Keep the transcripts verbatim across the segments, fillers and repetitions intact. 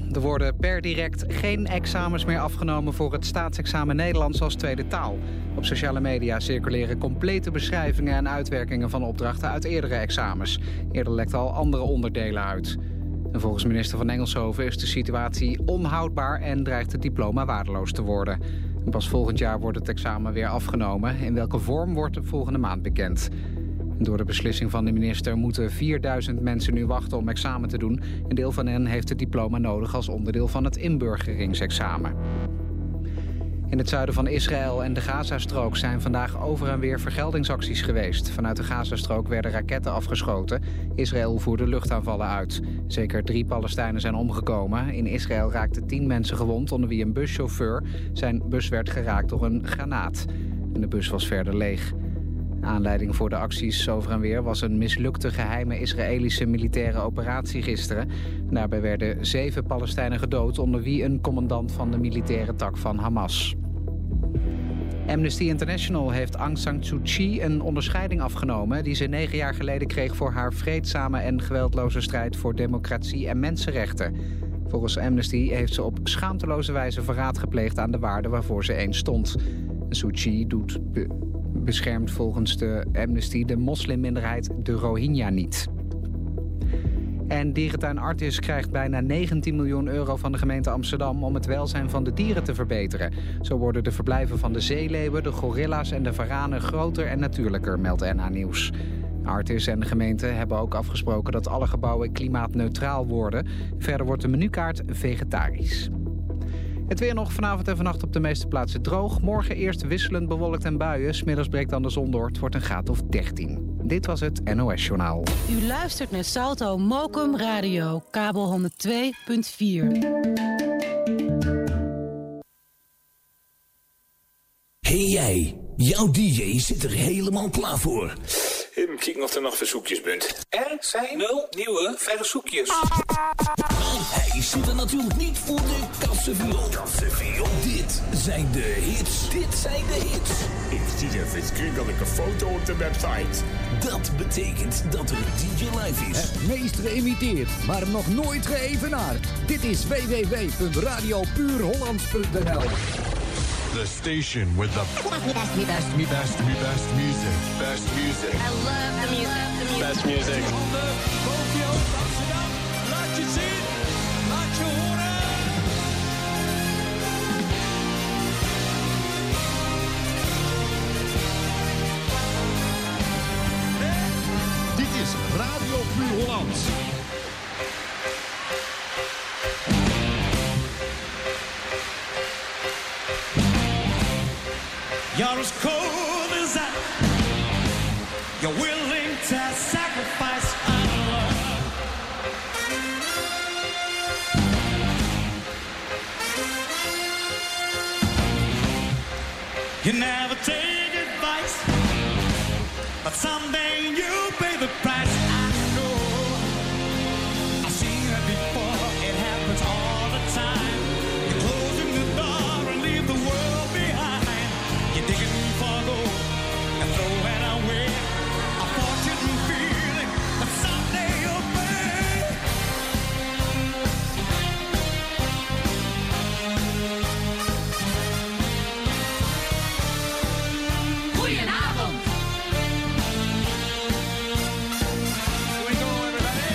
Er worden per direct geen examens meer afgenomen voor het staatsexamen Nederlands als tweede taal. Op sociale media circuleren complete beschrijvingen en uitwerkingen van opdrachten uit eerdere examens. Eerder lekten al andere onderdelen uit. En volgens minister van Engelshoven is de situatie onhoudbaar en dreigt het diploma waardeloos te worden. En pas volgend jaar wordt het examen weer afgenomen. In welke vorm wordt de volgende maand bekend. Door de beslissing van de minister moeten vierduizend mensen nu wachten om examen te doen. Een deel van hen heeft het diploma nodig als onderdeel van het inburgeringsexamen. In het zuiden van Israël en de Gazastrook zijn vandaag over en weer vergeldingsacties geweest. Vanuit de Gazastrook werden raketten afgeschoten. Israël voerde luchtaanvallen uit. Zeker drie Palestijnen zijn omgekomen. In Israël raakten tien mensen gewond, onder wie een buschauffeur. Zijn bus werd geraakt door een granaat. En de bus was verder leeg. Aanleiding voor de acties over en weer was een mislukte geheime Israëlische militaire operatie gisteren. Daarbij werden zeven Palestijnen gedood, onder wie een commandant van de militaire tak van Hamas. Amnesty International heeft Aung San Suu Kyi een onderscheiding afgenomen die ze negen jaar geleden kreeg voor haar vreedzame en geweldloze strijd voor democratie en mensenrechten. Volgens Amnesty heeft ze op schaamteloze wijze verraad gepleegd aan de waarden waarvoor ze eens stond. Suu Kyi doet... beschermt volgens de Amnesty de moslimminderheid de Rohingya niet. En dierentuin Artis krijgt bijna negentien miljoen euro van de gemeente Amsterdam om het welzijn van de dieren te verbeteren. Zo worden de verblijven van de zeeleeuwen, de gorilla's en de varanen groter en natuurlijker, meldt N H Nieuws. Artis en de gemeente hebben ook afgesproken dat alle gebouwen klimaatneutraal worden. Verder wordt de menukaart vegetarisch. Het weer nog vanavond en vannacht op de meeste plaatsen droog. Morgen eerst wisselend bewolkt en buien. 'S Middags breekt dan de zon door. Het wordt een graad of dertien. Dit was het N O S-journaal. U luistert naar Salto Mokum Radio, kabel honderd twee punt vier. Hey jij, jouw D J zit er helemaal klaar voor. Even kijken of er nog verzoekjes bent. Er zijn nul nieuwe verzoekjes. Hij zit er natuurlijk niet voor de kassenviool. Dit zijn de hits. Dit zijn de hits. Ik zie een verschrikkelijke foto op de website. Dat betekent dat er D J live is. Het meest geïmiteerd, maar nog nooit geëvenaard. Dit is w w w punt radio puur hollands punt n l. The station with the best, me best, me best, me best, me best music. Best music. I love the music. Best music. Van de Tokyo, Amsterdam, laat je zien, laat je horen. Nee, dit is Radio Puur Hollands. You're as cold as that. You're willing to sacrifice our love. You never take advice, but someday you'll pay the price. I know. I've seen it before. It happens all the time. You're closing the door and leave the world behind. You're digging for gold and throw it away. A fortune feeling, but someday you'll pay. Goedenavond. Here we go, everybody.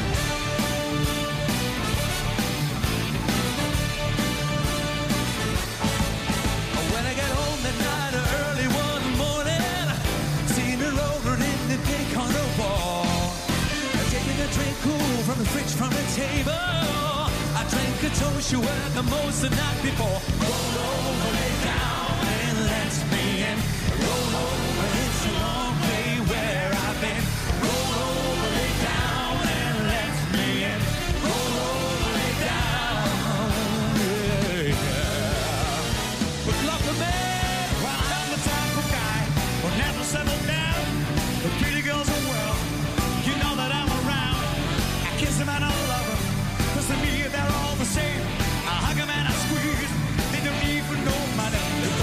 When I get home at night or early one morning, see me rolling in the cake on the wall. Taking a drink cool from the fridge from the table. I drank a toast you were the most the night before. Roll over, lay down and let me in. Roll over, it's a long way where I've been. Roll over, lay down and let me in. Roll over, lay down, yeah. But luck a man, well, I'm the type of guy who'll never settle down. The pretty girls are well, you know that I'm around. I kiss them and I love them, 'cause to me they're all the same. I hug them and I squeeze, they don't even know my name.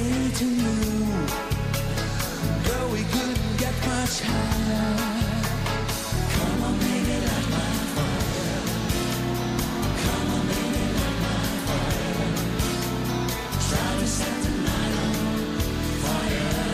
say to you, girl, we couldn't get much higher. Come on, baby, light my fire. Come on, baby, light my fire. Try to set the night on fire.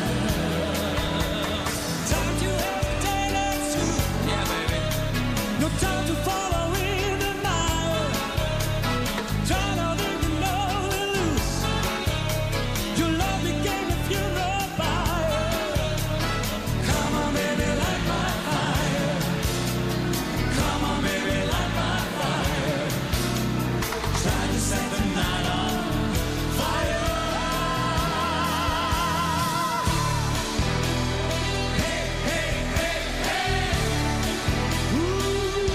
Time to have a day that's true. Yeah, baby. No time to follow in the mire. Try not to know it loose. Your love became a funeral pyre. Come on, baby, light my fire. Come on, baby, light my fire. Try to set the night on fire. Hey, hey, hey, hey. Ooh,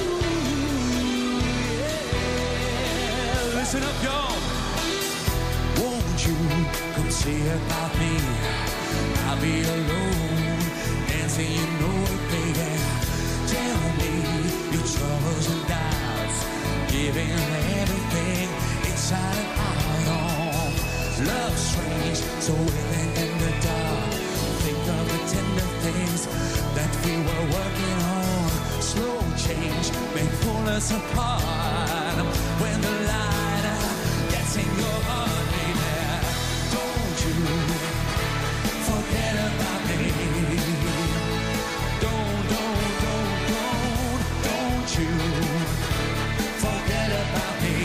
yeah. Listen up, y'all. Won't you come see about me? I'll be alone, dancing, you know it, baby. Tell me your troubles and doubts, giving everything inside and out on. Love strange, so willing in the dark. Think of the tender things that we were working on. Slow change may pull us apart. When the light gets in your heart, baby, don't you forget about me. Don't, don't, don't, don't, don't you forget about me.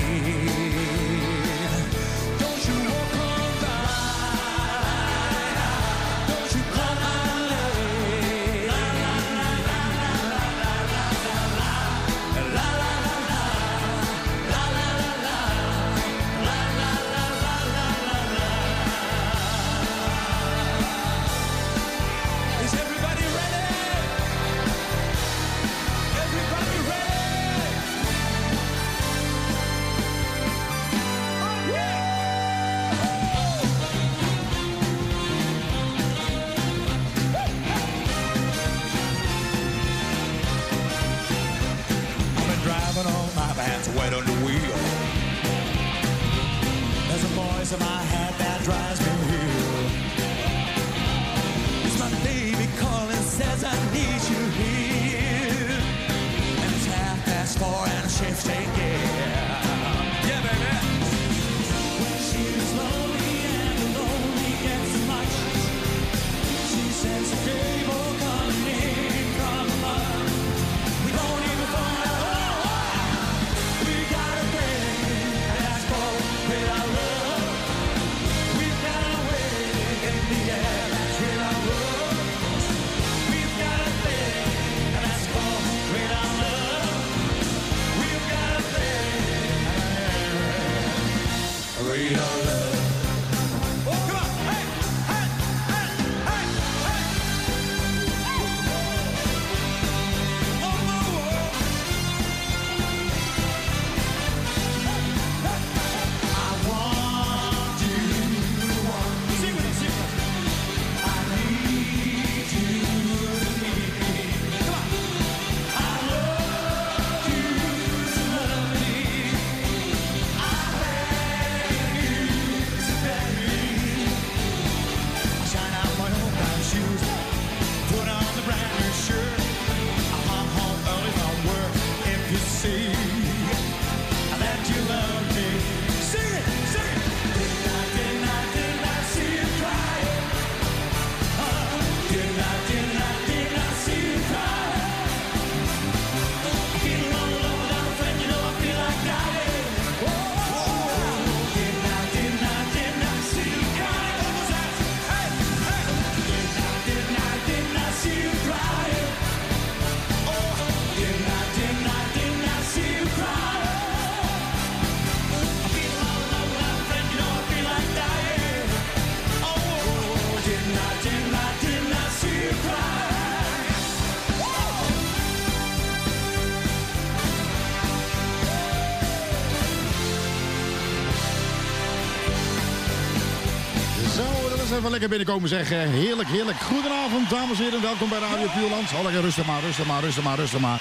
Don't you walk on by. Don't you come my way. La la la la la la la la la la la la la. Is everybody ready? Everybody ready? I've been driving all my pants wet on the wheel. There's a voice in my head that drives me real. It's my baby calling, says I need you here. And it's half past four and shifting gear. Yeah, baby. When she's lonely and the lonely gets much, she says, cable coming in from above. We don't even find out. We got a thing that's called with our love. We've got a way in the air that's with our love. We've got a thing that's called with our love. We've got a thing with our love. Oh, come on! Hey, hey, hey, hey, hey! Oh, oh, oh. I want you to want me. Sing with me, sing with me. I need you to need me. Come on. I love you to love me. I beg you to beg me. I shine out my old brown shoes, put on the brand new shirt. I come home early from work. If you see that you love me, sing it, sing it. Did I, did I, did I see you crying? Uh, did I, did I, did I see you crying? I feel all alone without a friend, you know I feel like dying. Oh, did I, did I, did I see you crying? What was that? Hey, hey. Did I, did I, did I see you crying? Oh, did I, did I, did I see you crying? I feel all alone without a friend, you know I feel like dying. Oh, did I, did I, did I see you crying? Zo, dat is even lekker binnenkomen zeggen. Heerlijk, heerlijk. Goedenavond, dames en heren. Welkom bij Radio Puurland. Oh, lekker rustig maar, rustig maar, rustig maar, rustig maar.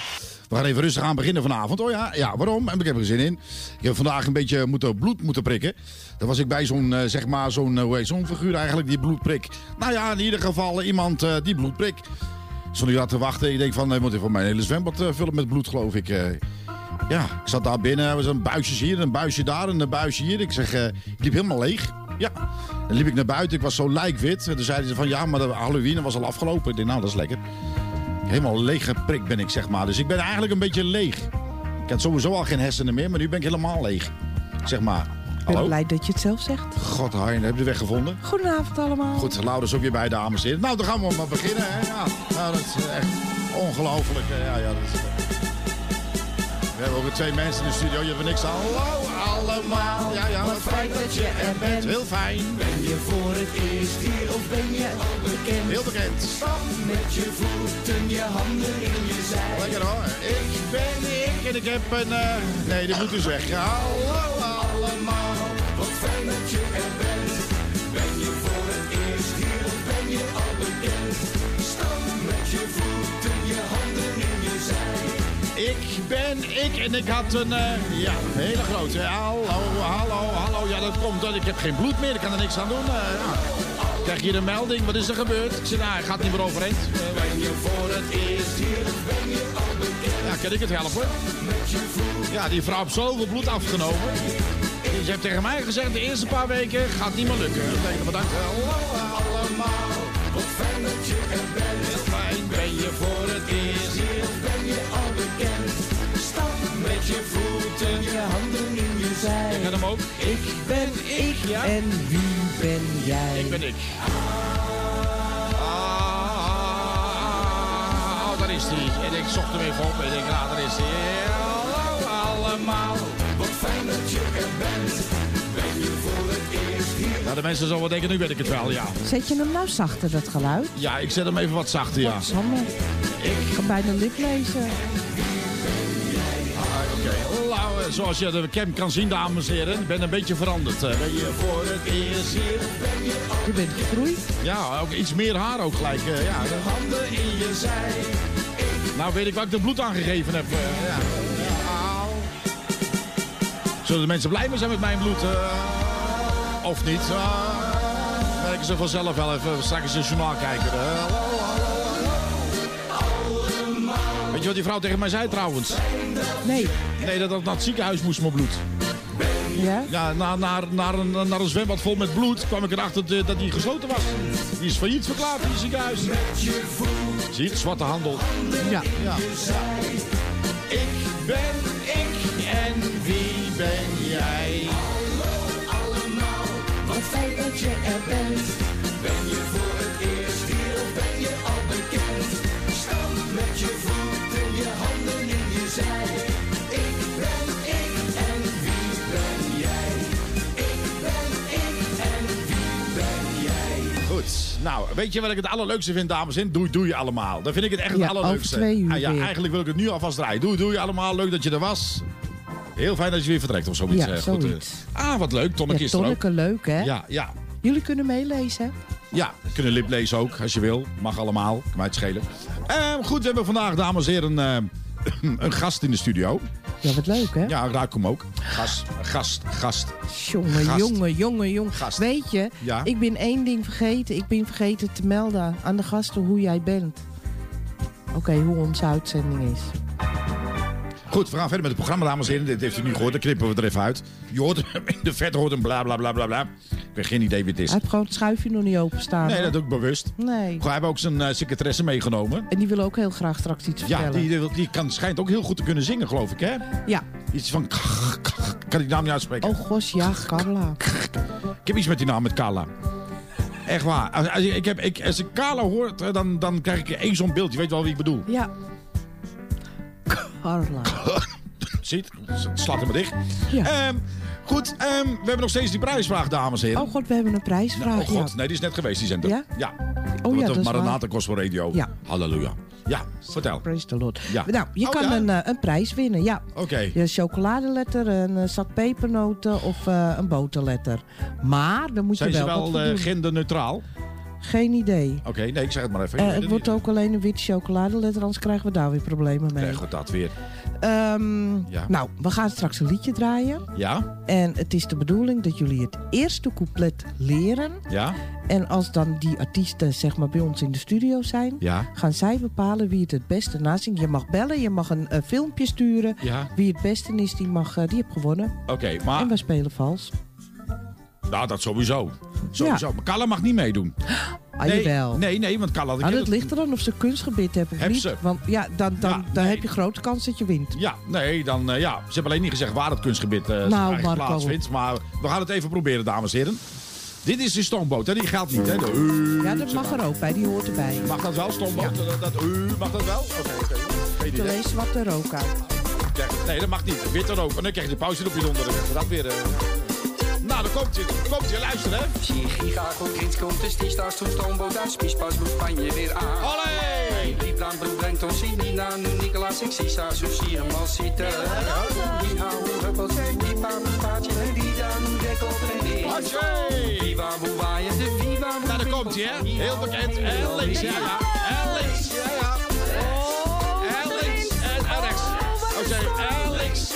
We gaan even rustig aan beginnen vanavond. Oh ja, ja, waarom? En ik heb er zin in. Ik heb vandaag een beetje moeten bloed moeten prikken. Dan was ik bij zo'n, uh, zeg maar, zo'n, uh, hoe heet zo'n figuur eigenlijk, die bloedprik. Nou ja, in ieder geval iemand uh, die bloedprik. Stond ik daar te wachten. Ik denk van, ik moet even mijn hele zwembad uh, vullen met bloed, geloof ik. Uh, ja, ik zat daar binnen. Er was een buisje hier, een buisje daar en een buisje hier. Ik zeg, uh, ik liep helemaal leeg. Ja, dan liep ik naar buiten. Ik was zo lijkwit. En toen zeiden ze van, ja, maar de Halloween was al afgelopen. Ik denk, nou, dat is lekker. Helemaal leeg geprikt ben ik, zeg maar. Dus ik ben eigenlijk een beetje leeg. Ik had sowieso al geen hersenen meer, maar nu ben ik helemaal leeg. Zeg maar. Ik ben Hallo? blij dat je het zelf zegt. God, Hein, heb je de weg gevonden? Goedenavond allemaal. Goed, Laura is ook weer bij, dames en heren. Nou, dan gaan we maar beginnen, hè. Ja, nou, dat is echt ongelooflijk. Ja, ja, dat is... We hebben ook weer twee mensen in de studio. Je hebt er niks aan. Hallo allemaal. Ja, ja, wat fijn dat je er bent. Heel fijn. Ben je voor het eerst hier of ben je al bekend? Heel bekend. Stap met je voeten, je handen in je zij. Lekker hoor. Ik ben ik en ik heb een... Uh... Nee, dit moet dus weg. Hallo allemaal. Wat fijn dat je er bent. Ben je voor het eerst hier of ben je al bekend? Stap met je voeten, je handen in je zij. Ik ben ik en ik had een, uh, ja, een hele grote. Hallo, hallo, hallo. Ja, dat komt. Ik heb geen bloed meer. Ik kan er niks aan doen. Uh, ja. Ik krijg hier een melding. Wat is er gebeurd? Ik zeg, nou, hij gaat niet meer overeind. Uh, ben je voor het eerst hier of ben je al bekend? Ja, kan ik het helpen? Ja, die vrouw heeft zoveel bloed afgenomen. Ze heeft tegen mij gezegd, de eerste paar weken gaat niet meer lukken. Ik denk, bedankt. Hallo allemaal. Wat fijn dat je er bent. Heel fijn. Ben je voor het eerst hier of ben je al bekend? Stap met je voeten, je handen in je zij. Ik ken hem ook. Ik ben ik ja? En wie ben jij? Ik ben ik. Ah, oh, daar is hij. En ik zocht hem even op en ik denk, nou, daar is hij. Hallo allemaal. Wat fijn dat je er bent. Ben je voor het eerst hier? Nou, de mensen zullen wel denken, nu weet ik het wel, ja. Zet je hem nou zachter, dat geluid? Ja, ik zet hem even wat zachter, ja. Dat is handig. Ik kan bijna lip lezen. Nou, zoals je de cam kan zien, dames en heren, ik ben een beetje veranderd. Ben je voor het eerst hier? Ben je, je bent gegroeid? Ja, ook iets meer haar ook gelijk. Ja, de handen in je zij. Nou weet ik waar ik de bloed aan gegeven heb. Ja. Zullen de mensen blij mee zijn met mijn bloed? Uh, of niet? Uh, merken ze vanzelf wel even straks in het journaal kijken. Uh, hallo, hallo, hallo. Weet je wat die vrouw tegen mij zei trouwens? Nee. Nee, dat ik naar het ziekenhuis moest mijn bloed. Ja? Ja, naar, naar, naar, een, naar een zwembad vol met bloed kwam ik erachter dat, dat die gesloten was. Die is failliet verklaard in het ziekenhuis. Zie je het? Zwarte handel. Ja. Ja. Ik ben ik en wie ben jij? Hallo allemaal, wat fijn dat je er bent. Ben je voor het eerst hier of ben je al bekend? Stap met je voeten, je handen in je zij. Ik ben ik en wie ben jij? Ik ben ik en wie ben jij? Goed, nou, weet je wat ik het allerleukste vind, dames en heren? Doei, doei allemaal. Dat vind ik het echt ja, het allerleukste. Over twee uur ah, ja, weer. eigenlijk wil ik het nu alvast draaien. Doei, doei allemaal. Leuk dat je er was. Heel fijn dat je weer vertrekt of zoiets. Ja, uh, goed, uh. Ah, wat leuk. Tonneke ja, is er ook. Tonneke, leuk hè? Ja, ja. Jullie kunnen meelezen. Ja, we kunnen lip lezen ook, als je wil. Mag allemaal, kan mij het schelen. Uh, goed, we hebben vandaag, dames en heren, uh, een gast in de studio. Ja, wat leuk hè? Ja, raak hem ook. Gast, gast, gast. Jongen, gast. jongen, jongen, jongen. Gast. Weet je, ja? ik ben één ding vergeten. Ik ben vergeten te melden aan de gasten hoe jij bent. Oké, okay, hoe onze uitzending is. Goed, we gaan verder met het programma, dames en heren. Dit heeft u nu gehoord, dan knippen we er even uit. Je hoort hem in de vet, hoort hem bla bla bla bla bla. Ik heb geen idee wie het is. Hij heeft gewoon het schuifje nog niet openstaan. Nee, hoor. dat doe ik bewust. Nee. Hij heeft ook zijn uh, secretaresse meegenomen. En die wil ook heel graag straks iets ja, vertellen. Ja, die, die kan, schijnt ook heel goed te kunnen zingen, geloof ik, hè? Ja. Iets van... Kan ik naam niet uitspreken? Oh, gos, ja, Carla. Ik heb iets met die naam, met Carla. Echt waar. Als, als, ik heb, ik, als ik Carla hoor, dan, dan krijg ik één zo'n beeld. Je weet wel wie ik bedoel. Ja. Carla. Ziet, het slaat hem maar dicht. Ja. Um, goed, um, we hebben nog steeds die prijsvraag, dames en heren. Oh god, we hebben een prijsvraag. Nou, oh god, ja. nee, die is net geweest, die zender. Ja? Ja. Oh ja, dat is Maranatha Gospel Radio. Ja. Halleluja. Ja, vertel. Praise the Lord. Ja. Nou, je oh, kan ja? een, uh, een prijs winnen, ja. Oké. Okay. Een chocoladeletter, een uh, zak pepernoten of uh, een boterletter. Maar dan moet Zijn je wel ze wel wat uh, genderneutraal? Geen idee. Oké, okay, nee, ik zeg het maar even. Uh, het wordt niet. Ook alleen een witte chocoladeletter, anders krijgen we daar weer problemen mee. Krijgen we dat weer. Um, ja. Nou, we gaan straks een liedje draaien. Ja. En het is de bedoeling dat jullie het eerste couplet leren. Ja. En als dan die artiesten zeg maar bij ons in de studio zijn, ja. gaan zij bepalen wie het het beste nazingt. Je mag bellen, je mag een uh, filmpje sturen. Ja. Wie het beste is, die, mag, uh, die heeft gewonnen. Oké, okay, maar... En wij spelen vals. Nou, dat sowieso. Sowieso. Ja. Maar Carla mag niet meedoen. Ah, nee, jawel. Nee, nee, want Carla... Ah, dat ligt er dan of ze kunstgebied hebben of heb niet. Ze. Want ja, dan, dan, ja, dan nee. heb je grote kans dat je wint. Ja, nee, dan... Uh, ja. Ze hebben alleen niet gezegd waar het kunstgebied uh, nou, plaatsvindt. Maar we gaan het even proberen, dames en heren. Dit is de stoomboot, hè? Die geldt niet, hè? De, uh, ja, dat mag er ook bij, die hoort erbij. Mag dat wel, stoomboot? Ja. Dat, dat, uh, mag dat wel? Oké, oké. Okay. Te lezen wat er ook uit. Nee, dat mag niet. Witte rook. En dan krijg je de pauze op je onder. Dat weer... Uh... Nou, dan komt je, komt je, luister hè. Chicago, kind komt de sticht als toen stoomboot uit Spiespas moet Spanje weer aan. Olé! Die brand broek brengt ons in Nina, Nicolaas en Sisa, zo zie je hem al zitten. Die houden huppels, die paardje, die dan dek op en neer. Viva hoe waaien de viva. Nou, daar komt je hè. Heel bekend. En links, ja ja. En links, ja ja. En links en rechts. Oké, en links.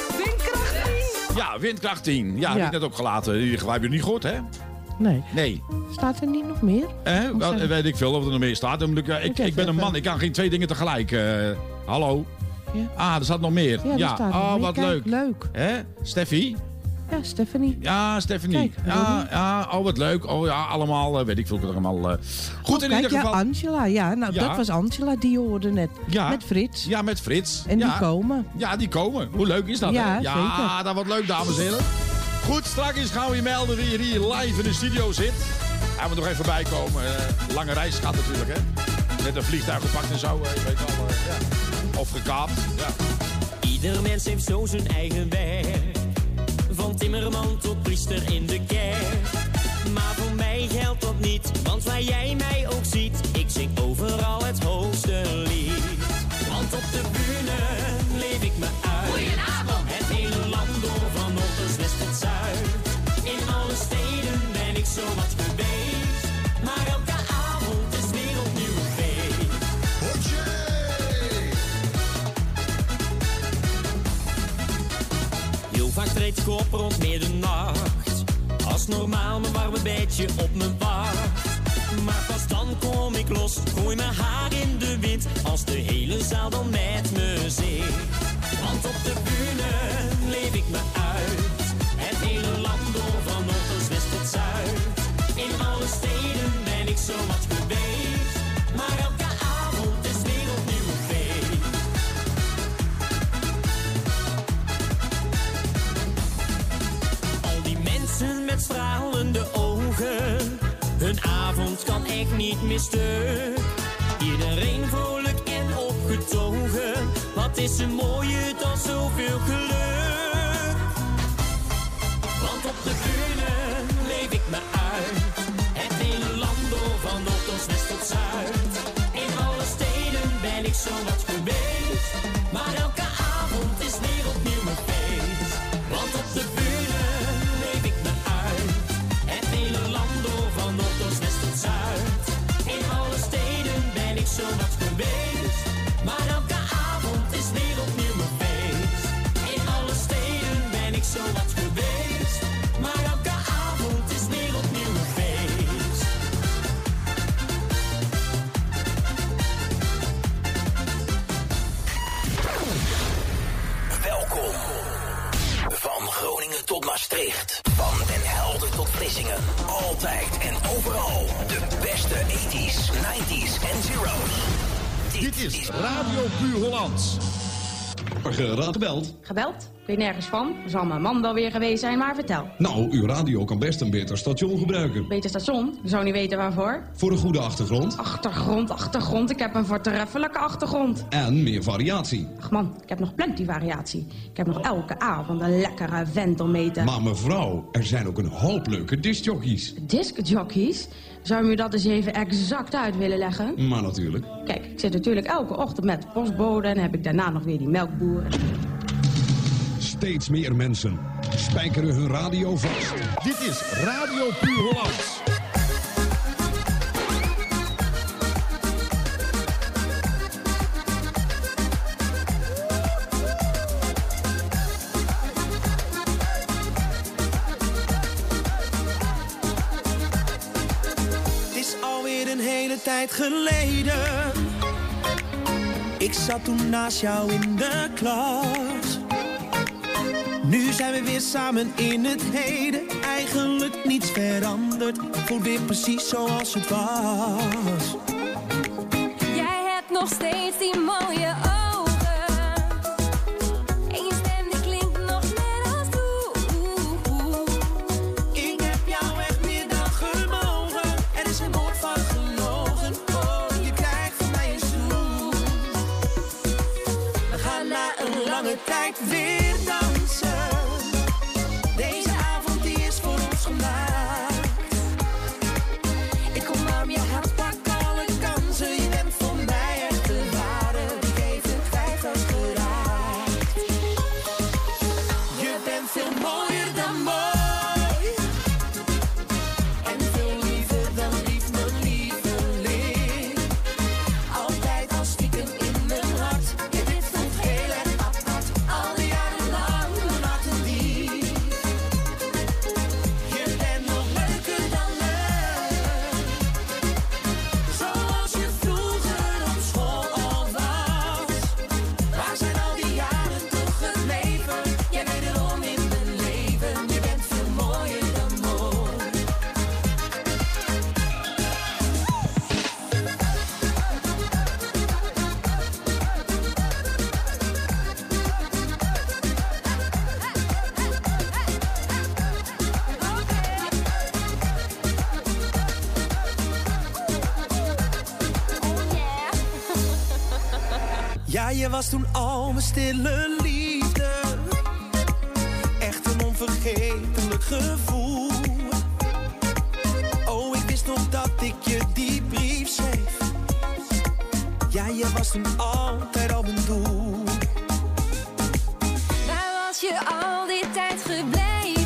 Ja, windkracht tien. Ja, ja. Heb ik net opgelaten. Die hebben je niet gehoord, hè? Nee. Nee. Staat er niet nog meer? Eh, wel, weet ik veel of er nog meer staat. Ik, ik, ik ben een man, ik kan geen twee dingen tegelijk. Uh, hallo? Ja. Ah, er staat nog meer. Ja, ja. Staat oh, nog wat Kijk, leuk. leuk. Hè? Steffi? Ja, Stephanie. Ja, Stephanie. Kijk, ja, ja, oh, wat leuk. Oh ja, allemaal, uh, weet ik veel. allemaal. Uh. Goed, oh, in kijk, ieder geval. Ja, Angela. Ja, nou, ja. dat was Angela, die je hoorde net. Ja. Met Frits. Ja, met Frits. En ja. die komen. Ja, die komen. Hoe leuk is dat? Ja, hè? Ja, zeker. dat wordt leuk, dames en heren. Goed, straks gaan we je melden wie hier live in de studio zit. Hij moet nog even bijkomen. Uh, lange reis gaat natuurlijk, hè. Net een vliegtuig gepakt en zo, uh, je weet wel. Uh, ja. Of gekaapt, ja. Ieder mens heeft zo zijn eigen weg. Van timmerman tot priester in de kerk. Maar voor mij geldt dat niet, want waar jij mij ook ziet, ik zing overal het hoogste lied. Want op de bühne leef ik me uit. Goedenavond. Het hele land door, van noord tot west tot zuid. In alle steden ben ik zo wat geweest. Maar elke avond is weer opnieuw een feest. Heel vaak treedt ik op rond middernacht. Als normaal mijn warme bedje op me wacht. Maar pas dan kom ik los, gooi mijn haar in de wind. Als de hele zaal dan met me zingt. Want op de bühne leef ik me uit. Het hele land door, van noord tot west tot zuid. In alle steden ben ik zo wat geweest. Maar elke avond is weer opnieuw een feest. Al die mensen met stralende ogen, hun avond kan echt niet meer stuk. Iedereen vrolijk en opgetogen. Wat is er mooier dan zoveel geluk? Want op de bühne leef ik me uit. Het hele land door, van noord tot west tot zuid. In alle steden ben ik zo wat geweest. Maar elke avond is weer opnieuw een feest. Want op de bühne leef ik me uit. Het hele land door, van noord tot west tot zuid. In alle steden ben ik zo wat geweest. Maar elke avond is weer opnieuw een feest. In alle steden ben ik zo wat geweest. Maar elke avond is weer opnieuw een feest. Welkom. Van Groningen tot Maastricht. Van Den Helder tot Vlissingen. Altijd en overal. De beste tachtiger, negentiger en zero's. Dit is Radio Puur Hollands. Raad gebeld. Gebeld? Ik weet nergens van. Zal mijn man wel weer geweest zijn, maar vertel. Nou, uw radio kan best een beter station gebruiken. Beter station? Ik zou niet weten waarvoor. Voor een goede achtergrond. Achtergrond, achtergrond. Ik heb een voortreffelijke achtergrond. En meer variatie. Ach man, ik heb nog plenty variatie. Ik heb nog elke avond een lekkere vent om mee te... Maar mevrouw, er zijn ook een hoop leuke discjockeys. Discjockeys? Zou u me dat eens even exact uit willen leggen? Maar natuurlijk. Kijk, ik zit natuurlijk elke ochtend met de postbode en heb ik daarna nog weer die melkboer. Steeds meer mensen spijkeren hun radio vast. Dit is Radio Puur Hollands. is alweer een hele tijd geleden. Ik zat toen naast jou in de klas. Nu zijn we weer samen in het heden. Eigenlijk niets veranderd, voelt weer precies zoals het was. Jij hebt nog steeds die mooie ogen. En je stem die klinkt nog net als toen. Ik heb jou echt meer dan gemogen. Er is een woord van gelogen. Oh, je krijgt van mij een zoen. We gaan na een lange tijd weer dansen. Deze avond die is voor ons gemaakt. Ik kom aan je hart, pak alle kansen. Je bent voor mij echt de ware. Die heeft het vijf als geraakt. Je bent veel mooier dan mooi. En veel liever dan lief, mijn lieveling. Altijd als stiekem in mijn hart. Ja, dit voelt heel erg apart. Al die jaren lang, mijn hart en diep. Je bent nog leuker dan leuk. Zoals je vroeger op school al was. Waar zijn al die jaren toch gebleven? Jij bent erom in mijn leven. Je bent veel mooier dan mooi. Ja, je was toen al mijn stille liefde. Echt een onvergetelijk gevoel. Oh, ik wist nog dat ik je die brief schreef. Ja, je was toen altijd al mijn doel. Waar was je al die tijd gebleven?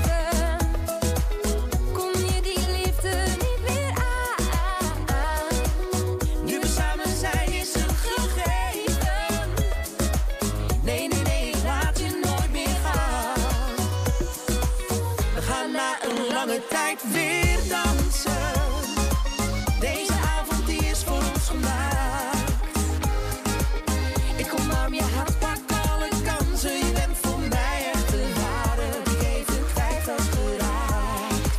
Kon je die liefde niet meer aan? Nu we samen zijn is een gegeven. Nee, nee, nee, ik laat je nooit meer gaan. We gaan na een lange tijd weer dansen. Deze avond die is voor ons gemaakt. Ik kom aan je hart, pak alle kansen. Je bent voor mij echt de ware. Die heeft het vijf als geraakt.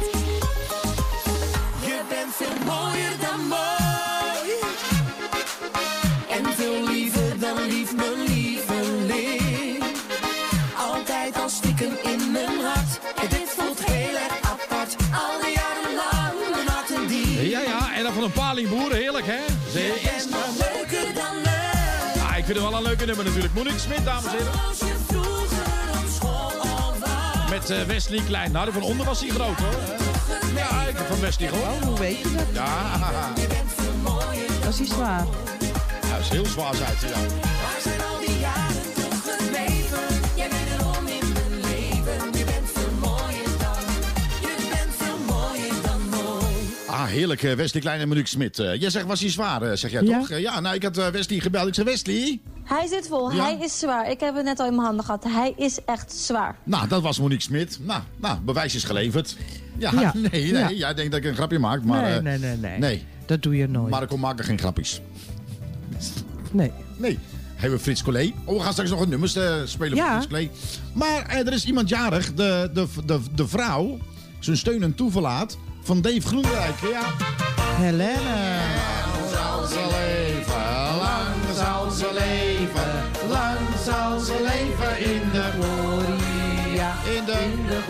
Je bent veel mooier dan mooi. En veel liever dan lief, mijn lieveling. Altijd al stiekem in mijn hart. En dit voelt heel erg apart. Al die jaren lang, mijn hart en diep. Ja, ja, en dan van een palingboer, heerlijk hè? Je bent nog leuker dan leuk. Ah, ik vind het wel een leuke nummer natuurlijk. Monique Smit, dames en heren. Zoals je vroeger op school al was. Met uh, Wesley Klein. Nou, van onder was hij groot hoor. Ja, ik heb van Wesley gehoord. Oh, hoe weet je dat? Ja, Je bent veel mooier. Dat is hij zwaar. ja, dat is heel zwaar uit, ja. Waar zijn al die jaren toch gebleven? Jij bent erom in mijn leven. Je bent veel mooier dan. Je bent veel mooier dan mooi. Ah, heerlijk, uh, Wesley Klein en Monique Smit. Uh, jij zegt, was hij zwaar, uh, zeg jij Ja. toch? Uh, ja, nou, ik had uh, Wesley gebeld. Ik zei, Wesley? Hij zit vol, Ja. hij is zwaar. Ik heb het net al in mijn handen gehad. Hij is echt zwaar. Nou, dat was Monique Smit. Nou, nou, bewijs is geleverd. Ja, Ja. nee, nee. Ja. Jij denkt dat ik een grapje maak, maar... nee, uh, nee, nee, nee, nee. Dat doe je nooit. Marco maakt geen grapjes. Nee. Nee. Hebben we Frits Collé. Oh, we gaan straks nog een nummers uh, spelen Ja. voor Frits Collé. Maar uh, er is iemand jarig. De, de, de, de vrouw, zijn steun en toeverlaat, van Dave Groenwijk. Ja. Helene. Lang zal ze leven, lang zal ze leven, lang zal ze leven in de Gloria. In de, In de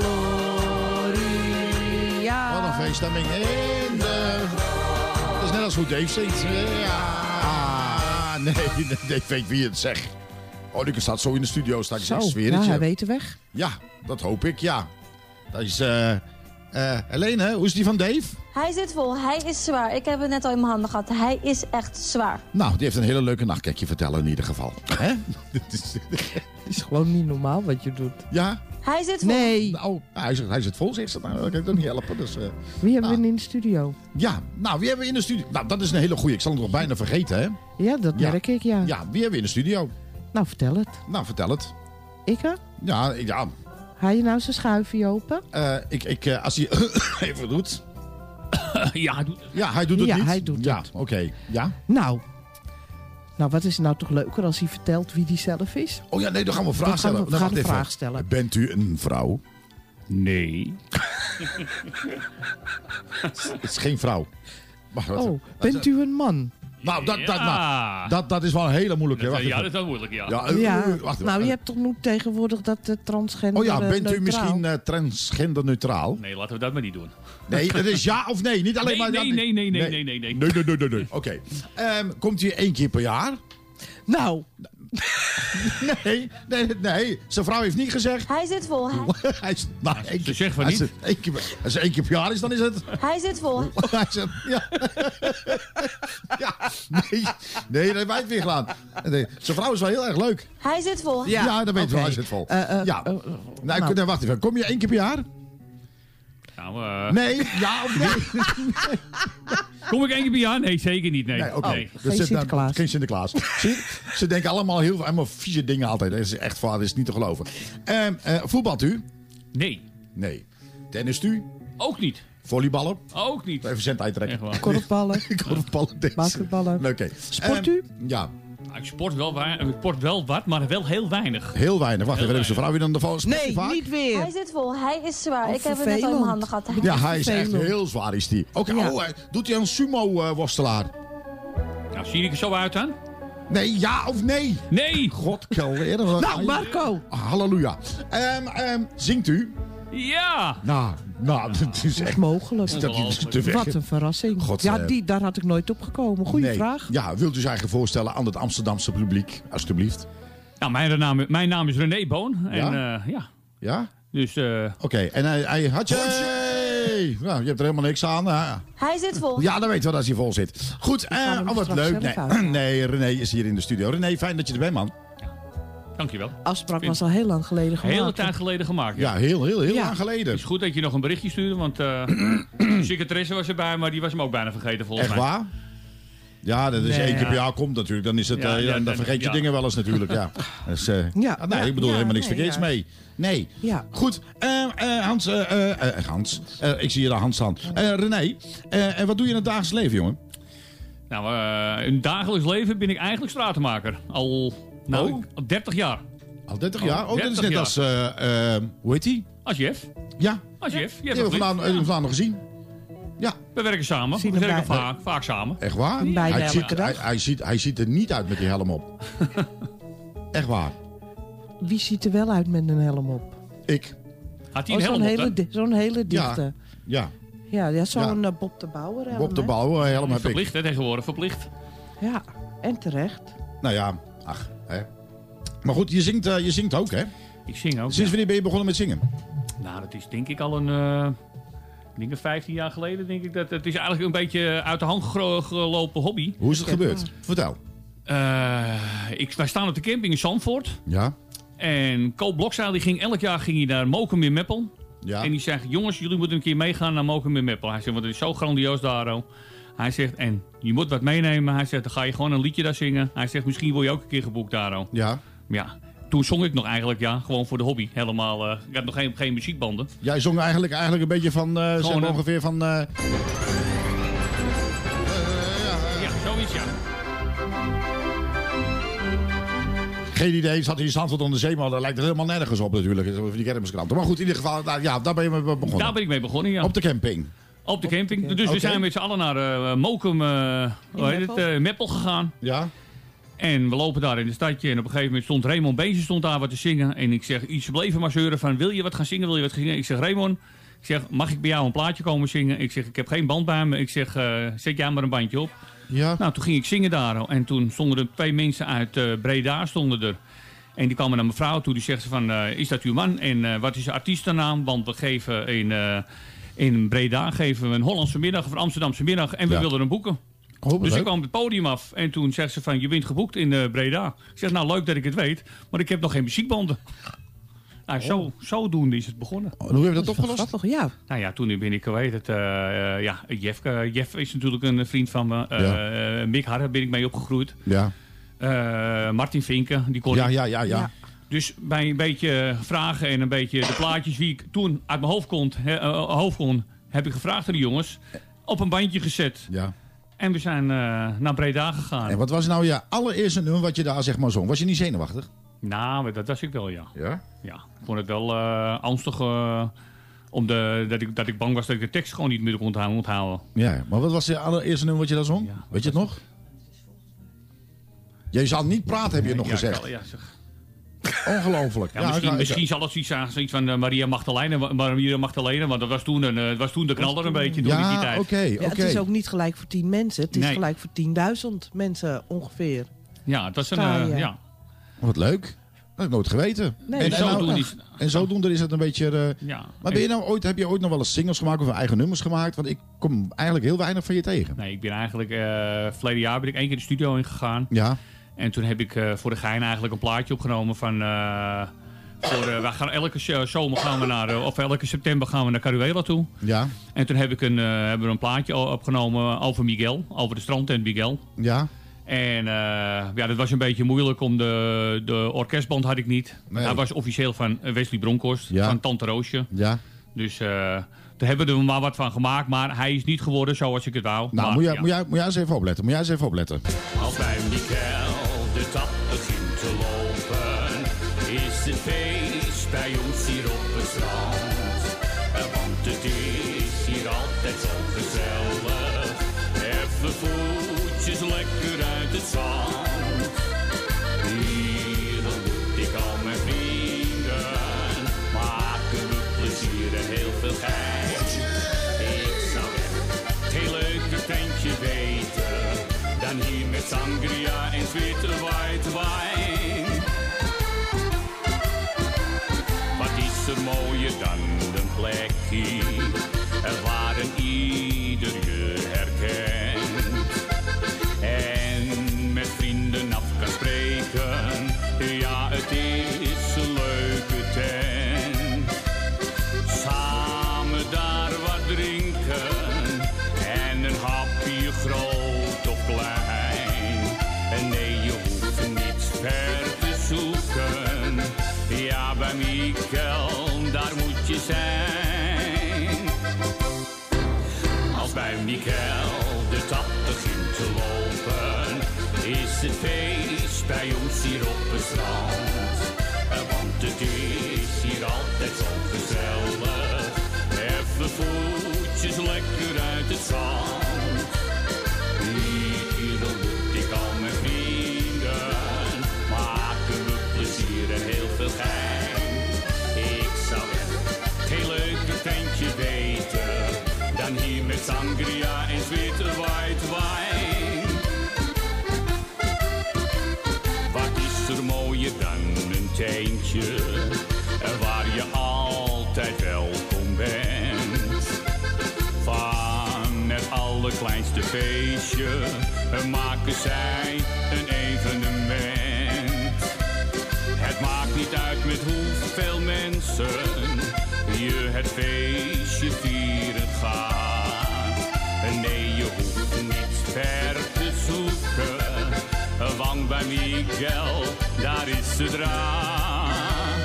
gloria. Wat een feeststemming. In de... Dat is net als hoe Dave zingt. Ja. Nee, Dave weet wie het zegt. Oh, die staat zo in de studio. Staat Zo, ik ja, sfeertje. hij weet de weg. Ja, dat hoop ik, ja. Dat is... eh uh, uh, Helene, hoe is die van Dave? Hij zit vol, hij is zwaar. Ik heb het net al in mijn handen gehad. Hij is echt zwaar. Nou, die heeft een hele leuke nacht. Kijk, je vertellen in ieder geval. Hè? Het is gewoon niet normaal wat je doet. Ja? Hij zit vol. Nee. Nou, hij zit, hij zit vol, zegt ze. Nou, dat kan ik toch niet helpen. Dus, uh, Wie hebben nou. we in de studio? Ja, nou, wie hebben we in de studio? Nou, dat is een hele goeie. Ik zal het nog bijna vergeten, hè? Ja, dat Ja. merk ik, ja. Ja, wie hebben we in de studio? Nou, vertel het. Nou, vertel het. Ik, hè? Ja, ik- ja. Haal je nou zijn schuifje open? Uh, ik, ik, uh, als hij even doet. ja, hij doet het. Ja, hij doet het ja, niet? hij doet ja, het. oké. Okay. Ja? Nou, nou, wat is nou toch leuker als hij vertelt wie hij zelf is? Oh ja, nee, dan gaan we een vraag stellen. We gaan, we gaan een vraag stellen. Bent u een vrouw? Nee. Het is geen vrouw. Maar, wat, oh, bent u een man? Nou, dat, dat, Ja. nou, dat, dat is wel een hele moeilijke. Dat, Wacht ja, even. dat is wel moeilijk, ja. Ja, uh, Ja, uh, wacht even. nou, je hebt toch nu tegenwoordig dat uh, transgender Oh ja, bent u neutraal? misschien uh, transgender neutraal? Nee, laten we dat maar niet doen. Nee, het is ja of nee. Niet alleen Nee, maar... nee, ja, nee, nee, nee, nee, nee, nee. Nee, nee, nee, nee, nee. Oké. Okay. Um, komt u één keer per jaar? Nou. Nee, nee, nee. Zijn vrouw heeft niet gezegd. Hij zit vol. Hij, hij is, nou, één Ze keer, zegt van als niet. het één keer, als het één keer per jaar is, dan is het... hij zit vol. Hij zegt, ja. ja. Nee, nee, dat weet ik weer gedaan. Nee, zijn vrouw is wel heel erg leuk. Hij zit vol. Ja, ja dat weet je wel. Hij zit vol. Uh, uh, ja. Uh, uh, nou, nou. nou, wacht even. Kom je één keer per jaar? Nou, uh... Nee, ja of nee? Kom ik één keer per jaar? Nee, zeker niet. Nee. Nee, oké. Okay. Oh, geen zit, Sinterklaas. Nou, geen Sinterklaas. Zie je? Ze denken allemaal heel allemaal vieze dingen altijd. Dat is echt waar, dat is niet te geloven. Uh, uh, voetbalt u? Nee. Nee. Tennist u? Ook niet. Volleyballen? Ook niet. Even cent uittrekken. Korfballen? Korfballen. Basketballen? Oké. Okay. Sport u? Um, ja. Ik sport, wel wa- ik sport wel wat, maar wel heel weinig. Heel weinig. Wacht, even, hebben ze vrouw weer dan de val? Nee, vaak? niet weer. Hij zit vol. Hij is zwaar. Oh, ik heb het net al in vervelend. mijn handen gehad. Hij Ja, is hij is echt vervelend. heel zwaar, is die. Oké, okay, Ja. oh, doet hij een sumo-worstelaar? Nou, zie ik er zo uit aan? Nee, ja of nee? Nee! God, kaleren. Nou, Marco. Halleluja. Um, um, zingt u? Ja! Nou, nou, dat is echt mogelijk. Dat is te ver. Wat een verrassing. God, ja, uh, die, daar had ik nooit op gekomen. Goeie nee. vraag. Ja, wilt u zich eigenlijk voorstellen aan het Amsterdamse publiek, alstublieft? Nou, mijn naam, mijn naam is René Boon. En Ja? uh, ja. Ja? Dus, uh... Oké, okay. En hij, hij had je... Nou, je hebt er helemaal niks aan. Ja, hij zit vol. Ja, dan weten we dat hij vol zit. Goed, uh, oh, wat leuk. Nee, nee, René is hier in de studio. René, fijn dat je er bent, man. Dankjewel. Afspraak was al heel lang geleden gemaakt. Hele tijd geleden gemaakt. Ja, ja heel, heel, heel ja. lang geleden. Het is goed dat je nog een berichtje stuurde, want uh, de secretaresse was erbij, maar die was hem ook bijna vergeten volgens Echt mij. waar? Ja, dat is nee. één keer per jaar komt natuurlijk. Dan, is het, Ja, uh, ja, dan dan- vergeet je ja. dingen wel eens natuurlijk. Ja. Dus, uh, Ja, ah, nee, ja, ik bedoel ja, helemaal niks nee, verkeerds ja. mee. Nee. Ja. Goed, uh, uh, Hans, uh, uh, uh, Hans. Uh, ik zie hier Hans staan. Uh, René, uh, en wat doe je in het dagelijks leven, jongen? Nou, uh, in het dagelijks leven ben ik eigenlijk stratenmaker. Al, nou, Oh. al dertig jaar. Al dertig Oh, jaar? Oh, dat is dertig net jaar. als, uh, uh, hoe heet die? Als jef. Ja, Als jef. die hebben we vandaag, uh, vandaag nog gezien. Ja. We werken samen. Zien We hem werken bij- vaak, vaak samen. Echt waar? Bijna hij, elke ziet, dag. hij, hij, ziet, hij ziet er niet uit met die helm op. Echt waar. Wie ziet er wel uit met een helm op? Ik. Had hij Oh, een zo'n helm op, hele, hè? di- zo'n hele dichte. Ja. Ja, ja zo'n Ja. uh, Bob de Bouwer helm. Bob de hè? Bouwer helm heb ik. Verplicht, hè, tegenwoordig. Verplicht. Ja, en terecht. Nou ja, ach. Hè. Maar goed, je zingt, uh, je zingt ook, hè? Ik zing ook. Sinds ja. wanneer ben je begonnen met zingen? Nou, dat is denk ik al een... Uh, ik denk een vijftien jaar geleden, denk ik. Dat, het is eigenlijk een beetje uit de hand gero- gelopen hobby. Hoe is het gebeurd? Vertel. Uh, ik, wij staan op de camping in Zandvoort. Ja. En Koop Blokzaal, die ging elk jaar ging hij naar Mokum in Meppel. Ja. En die zegt, jongens, jullie moeten een keer meegaan naar Mokum in Meppel. Hij zegt, want het is zo grandioos daar. Oh. Hij zegt, en je moet wat meenemen. Hij zegt, dan ga je gewoon een liedje daar zingen. Hij zegt, misschien word je ook een keer geboekt daar. Oh. Ja. Ja. Toen zong ik nog eigenlijk, ja, gewoon voor de hobby. Helemaal, uh, ik had nog geen, geen muziekbanden. Jij zong eigenlijk, eigenlijk een beetje van, uh, zeg maar uh, ongeveer van... Uh... Ja, zoiets, ja. Geen idee, zat hier in Zandvoort onder de zee, maar dat lijkt er helemaal nergens op natuurlijk. Van die kermiskranten. Maar goed, in ieder geval, nou, ja, daar ben je mee begonnen. Daar ben ik mee begonnen, ja. Op de camping. Op de camping. Dus Okay. we zijn met z'n allen naar uh, Mokum, uh, hoe heet het, uh, Meppel gegaan. Ja. En we lopen daar in het stadje en op een gegeven moment stond Raymond Bezen stond daar wat te zingen. En ik zeg, ze bleven maar zeuren van, wil je wat gaan zingen, wil je wat gaan zingen? Ik zeg, Raymond, ik zeg, mag ik bij jou een plaatje komen zingen? Ik zeg, ik heb geen band bij me. Ik zeg, uh, zet jij maar een bandje op. Ja. Nou, toen ging ik zingen daar. En toen stonden er twee mensen uit uh, Breda stonden er. En die kwamen naar mijn vrouw toe. Die zegt ze van, uh, is dat uw man? En uh, wat is de artiestennaam? Want we geven in, uh, in Breda geven we een Hollandse middag of een Amsterdamse middag. En we Ja. wilden hem boeken. Oh, Dus ik kwam het podium af en toen zegt ze van, je bent geboekt in uh, Breda. Ik zeg, nou leuk dat ik het weet, maar ik heb nog geen muziekbanden. Nou, zo, Oh. zodoende is het begonnen. Oh, hoe heb je dat opgelost? Grappig, ja. Nou ja, toen ben ik, hoe heet het, uh, uh, ja, Jeff, uh, Jeff is natuurlijk een vriend van me. Uh, Ja. uh, Mick Harre ben ik mee opgegroeid. Ja. Uh, Martin Vinken, die kon Ja, ik. ja, ja, ja. Dus bij een beetje vragen en een beetje de plaatjes die ik toen uit mijn hoofd kon, he, uh, hoofd kon heb ik gevraagd aan de jongens op een bandje gezet. Ja. En we zijn uh, naar Breda gegaan. En wat was nou je allereerste nummer wat je daar zeg maar zong? Was je niet zenuwachtig? Nou, dat was ik wel, ja. Ja? Ja, ik vond het wel uh, angstig... Uh, om de, dat, ik, dat ik bang was dat ik de tekst gewoon niet meer kon onthouden. Ja, maar wat was je allereerste nummer wat je daar zong? Ja, weet je het nog? Je zal niet praten, heb je ja, nog ja, gezegd. Wel, ja, zeg. Ongelooflijk. Ja, ja, misschien ja, misschien zal het iets, iets van uh, Maria Magdalena, Maria Magdalena, want dat was toen, een, uh, was toen de knaller een beetje door ja, die tijd. Okay, ja, okay. Het is ook niet gelijk voor tien mensen. Het is nee. gelijk voor tienduizend mensen ongeveer. Ja, dat is een... Uh, ja. Wat leuk. Dat heb ik nooit geweten. Nee, en, en, zodoende nou, is, en zodoende is het een beetje... Uh, ja. Maar ben je nou ooit, heb je ooit nog wel eens singles gemaakt of eigen nummers gemaakt? Want ik kom eigenlijk heel weinig van je tegen. Nee, ik ben eigenlijk... Uh, verleden jaar ben ik één keer de studio ingegaan. Ja. En toen heb ik uh, voor de gein eigenlijk een plaatje opgenomen van... Uh, voor, uh, wij gaan elke zomer gaan we naar... Uh, of elke september gaan we naar Caruela toe. Ja. En toen heb ik een, uh, hebben we een plaatje opgenomen over Miguel. Over de strandtent Miguel. Ja. En uh, ja, dat was een beetje moeilijk. Om de, de orkestband had ik niet. Nee. Hij was officieel van Wesley Bronkhorst. Ja. Van Tante Roosje. Ja. Dus uh, daar hebben we er maar wat van gemaakt. Maar hij is niet geworden zoals ik het wou. Nou, maar, moet, jij, ja. moet, jij, moet jij eens even opletten. Moet jij eens even opletten. Als bij Miguel de tap begint te lopen, is het feest bij ons hier op het strand. Want het is hier altijd zo gezellig. Even voetjes lekker uit het zand. Hier ontmoet ik al mijn vrienden, maken we plezier en heel veel gein. Ik zou echt heel leuk een tentje weten, dan hier met sangria en witte white wijn. Wat is er mooier dan een plekje waar een ieder je herkent en met vrienden af kan spreken. Ja, het is een leuke tent. Samen daar wat drinken en een hapje groot of klein. En nee, je hoeft niet ver te zoeken. Ja, bij Miguel, daar moet je zijn. Als bij Miguel de tap begint te lopen, is het feest bij ons hier op het strand. Want het is hier altijd zo gezellig. Even voetjes lekker uit het zand. Hier ontmoet ik al mijn vrienden, maken we plezier en heel veel gein. Ik zou echt geen leuker tentje weten dan hier met sangria en witte white wijn. Wat is er mooier dan een tentje waar je altijd welkom bent. Van het allerkleinste feestje maken zij een evenement. Het maakt niet uit met hoeveel mensen je het feestje vieren gaat. Nee, je hoeft niet ver te zoeken, want bij Miguel, daar is het raar.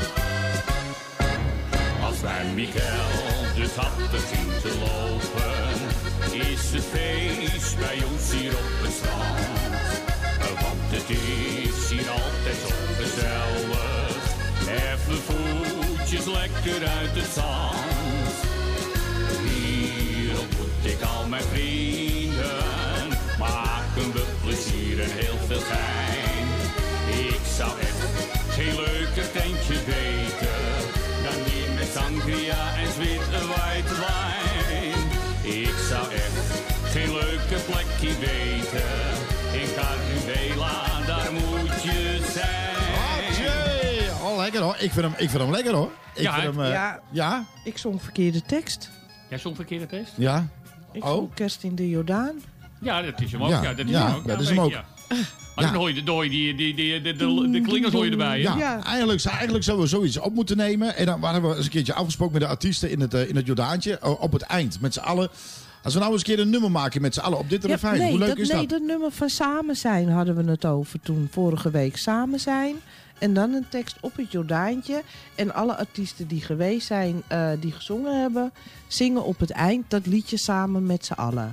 Als bij Miguel de tap begint te lopen, is het feest bij ons hier op het strand. Want het is hier altijd zo gezellig. Even voetjes lekker uit het zand. Hier ontmoet ik al mijn vrienden, maken we plezier en heel veel gein. Ik zou echt geen leuker tentje weten dan hier met sangria en witte white wijn. Ik zou echt geen leuker plekje weten. In Caruela, daar moet je zijn. Oh, lekker hoor. Ik vind hem, ik vind hem lekker hoor. Ik Ja, vind hem, uh, ja, ja? ik zong verkeerde tekst. Jij zong verkeerde tekst? Ja. Ik Oh. zong Kerst in de Jordaan. Ja, dat is hem ook. Ja, Ja, dat is ja, hem ook. dat Ja, is hem weet ook. je, ja. Maar dan hoor je, dan hoor je die, die, die, de, de, de klingers hoor je erbij. Hè? Ja, Ja. Eigenlijk, eigenlijk zouden we zoiets op moeten nemen. En dan waren we eens een keertje afgesproken met de artiesten in het, uh, in het Jordaantje. Uh, op het eind, met z'n allen. Als we nou eens een keer een nummer maken met z'n allen op dit Ja, refrein. nee, Hoe leuk dat, is nee, dat? dat nummer van Samen zijn hadden we het over toen, vorige week. Samen zijn. En dan een tekst op het Jordaantje. En alle artiesten die geweest zijn, uh, die gezongen hebben, zingen op het eind dat liedje samen met z'n allen.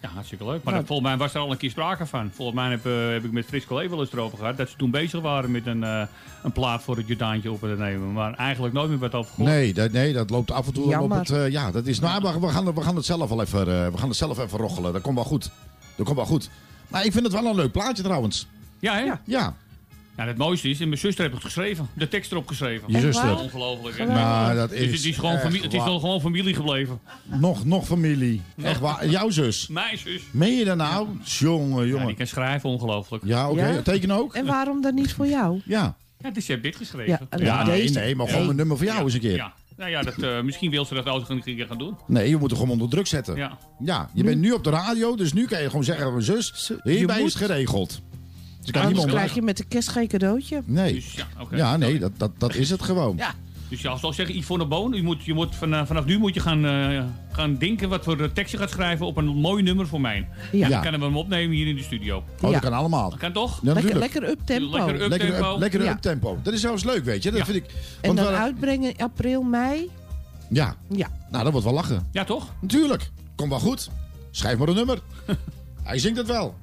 Ja, hartstikke leuk. Maar dat, volgens mij was er al een keer sprake van. Volgens mij heb, uh, heb ik met Frits Collé wel eens erover gehad. Dat ze toen bezig waren met een, uh, een plaat voor het Jordaantje op te nemen. Maar eigenlijk nooit meer wat over gehoord. Nee, dat, nee, dat loopt af en toe op het... Uh, ja, dat is... Nou, we, we, gaan, we gaan het zelf wel even, uh, we gaan het zelf even roggelen. Dat komt wel goed. Dat komt wel goed. Maar ik vind het wel een leuk plaatje trouwens. Ja, hè? Ja. ja. Ja, het mooiste is, en mijn zuster heeft het geschreven. De tekst erop geschreven. Je zuster? Ongelooflijk. Hè? Nou, dat is, dus het is, gewoon familie, het is wel gewoon familie gebleven. Nog, nog familie. Nog. Echt waar. Jouw zus? Mijn zus. Meen je dat nou? Ja. Jongen, jongen. Ja, die kan schrijven, ongelooflijk. Ja, oké. Okay. Ja? Tekenen ook? En waarom dan niet voor jou? Ja. Ja, dus je hebt dit geschreven. Ja, ja nee, nee, maar gewoon een nummer voor jou ja. eens een keer. Ja. Nou ja, dat, uh, misschien wil ze dat ook een keer gaan doen. Nee, je moet er gewoon onder druk zetten. Ja. Ja, je bent nu op de radio, dus nu kan je gewoon zeggen, mijn zus, hierbij moet... is geregeld. Dus kan anders krijg je met de kerst geen cadeautje. Nee. Dus, ja, okay. ja, nee, dat, dat, dat is het gewoon. Ja. Dus ja, zoals zeggen, Yvonne Boon, je moet, je moet van, vanaf nu moet je gaan, uh, gaan denken wat voor tekst je gaat schrijven op een mooi nummer voor mij. Ja. Dan kunnen we hem opnemen hier in de studio. Oh, ja. Dat kan allemaal. Dat kan toch? Ja, lekker, lekker up-tempo. Lekker up-tempo. Lekker ja. up-tempo. Dat is zelfs leuk, weet je. Dat ja. vind ik, en dan we... uitbrengen in april, mei. Ja. ja. Nou, dat wordt wel lachen. Ja, toch? Natuurlijk. Komt wel goed. Schrijf maar een nummer. Hij zingt het wel.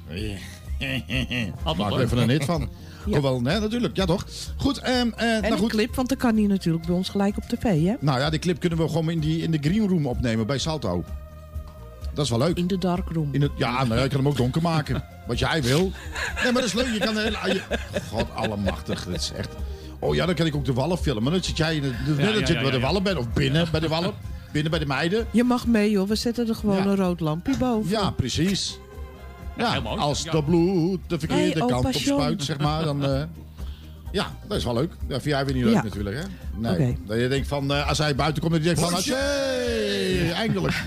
Maak er even een hit van. Ja. Oh, wel, nee, natuurlijk. Ja, toch? Goed. Um, uh, en nou een goed. clip, want dan kan hij natuurlijk bij ons gelijk op tv, hè? Nou ja, die clip kunnen we gewoon in, die, in de green room opnemen bij Salto. Dat is wel leuk. In de dark room. In het, ja, nou, je kan hem ook donker maken. Wat jij wil. Nee, maar dat is leuk. Je kan de hele... Je, God allemachtig. Dat is echt... Oh ja, dan kan ik ook de wallen filmen. Dan zit jij in de, de, ja, ja, ja, bij de wallen ja. bent. Of binnen bij de wallen. Binnen bij de meiden. Je mag mee, joh. We zetten er gewoon ja. een rood lampje boven. Ja, precies. Ja, ja als de bloed de verkeerde hey, kant op John. spuit, zeg maar, dan... Uh, ja, dat is wel leuk. Dat vind jij weer niet leuk ja. natuurlijk, hè? Nee. Okay. Dat je denkt van, uh, als hij buiten komt, dan denk je van... Hey, eindelijk.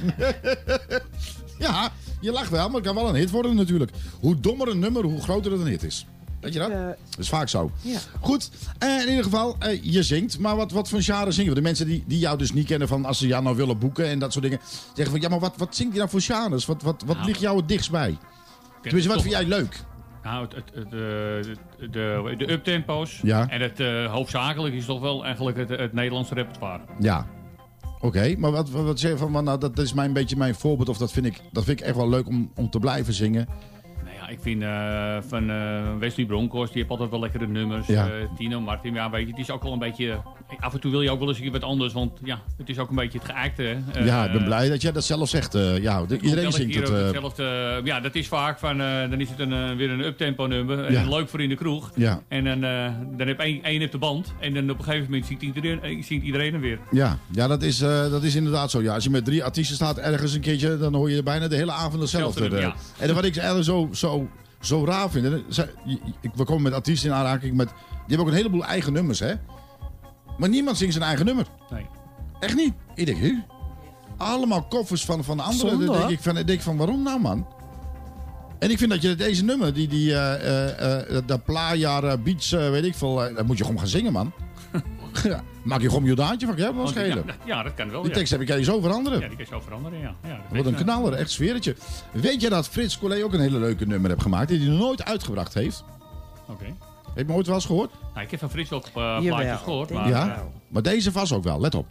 Ja, je lacht wel, maar het kan wel een hit worden natuurlijk. Hoe dommer een nummer, hoe groter het een hit is. Weet je dat? Uh, dat is vaak zo. Ja. Goed, uh, in ieder geval, uh, je zingt. Maar wat, wat voor genre zingen we? De mensen die, die jou dus niet kennen van als ze jou nou willen boeken en dat soort dingen. Zeggen van, ja, maar wat, wat zingt je nou voor genres? Wat, wat, wat nou. ligt jou het dichtst bij? Tenminste, wat vind jij leuk? Nou, het, het, de, de, de uptempo's. Ja. En het uh, hoofdzakelijk is toch wel eigenlijk het, het Nederlandse repertoire. Ja. Oké, okay, maar wat, wat zeg je van, nou, dat is mijn, een beetje mijn voorbeeld. Of dat vind ik, dat vind ik echt wel leuk om, om te blijven zingen. Nou ja, ik vind uh, van uh, Wesley Bronkhorst, die heeft altijd wel lekkere nummers. Ja. Uh, Tino Martin, ja, weet je, het is ook wel een beetje... Af en toe wil je ook wel eens een keer wat anders, want ja, het is ook een beetje het geëikte. Uh, ja, ik ben blij dat jij dat zelf zegt. Uh, ja, de, iedereen zingt het. Uh... Hetzelfde, ja, dat is vaak van, uh, dan is het een, uh, weer een uptempo nummer. Ja. En leuk voor in de kroeg. Ja. En dan, uh, dan heb één, één op de band. En dan op een gegeven moment ziet iedereen, ziet iedereen hem weer. Ja, ja dat, is, uh, dat is inderdaad zo. Ja, als je met drie artiesten staat ergens een keertje, dan hoor je bijna de hele avond hetzelfde. Uh. Ja. En wat ik eigenlijk zo, zo, zo raar vind. We komen met artiesten in aanraking met... Die hebben ook een heleboel eigen nummers, hè? Maar niemand zingt zijn eigen nummer. Nee. Echt niet. Ik denk, huh? Allemaal koffers van, van anderen. Dan denk ik van, denk van, waarom nou, man? En ik vind dat je deze nummer, die, die uh, uh, uh, de Playa Beach, uh, weet ik veel, uh, dat moet je gewoon gaan zingen, man. Ja, maak je gewoon een Jordaantje van, ja, wel schelen. Ja, ja, dat kan wel. Die tekst ja. heb ik zo veranderen. Ja, die kan je zo veranderen, ja. ja dat wordt een knaller, echt sfeertje. Weet je dat Frits Collé ook een hele leuke nummer heeft gemaakt, die hij nog nooit uitgebracht heeft? Oké. Okay. Heb je hem ooit wel eens gehoord? Nou, ik heb van Frits ook uh, plaatjes gehoord. Maar, ja, uh, maar deze vast ook wel. Let op.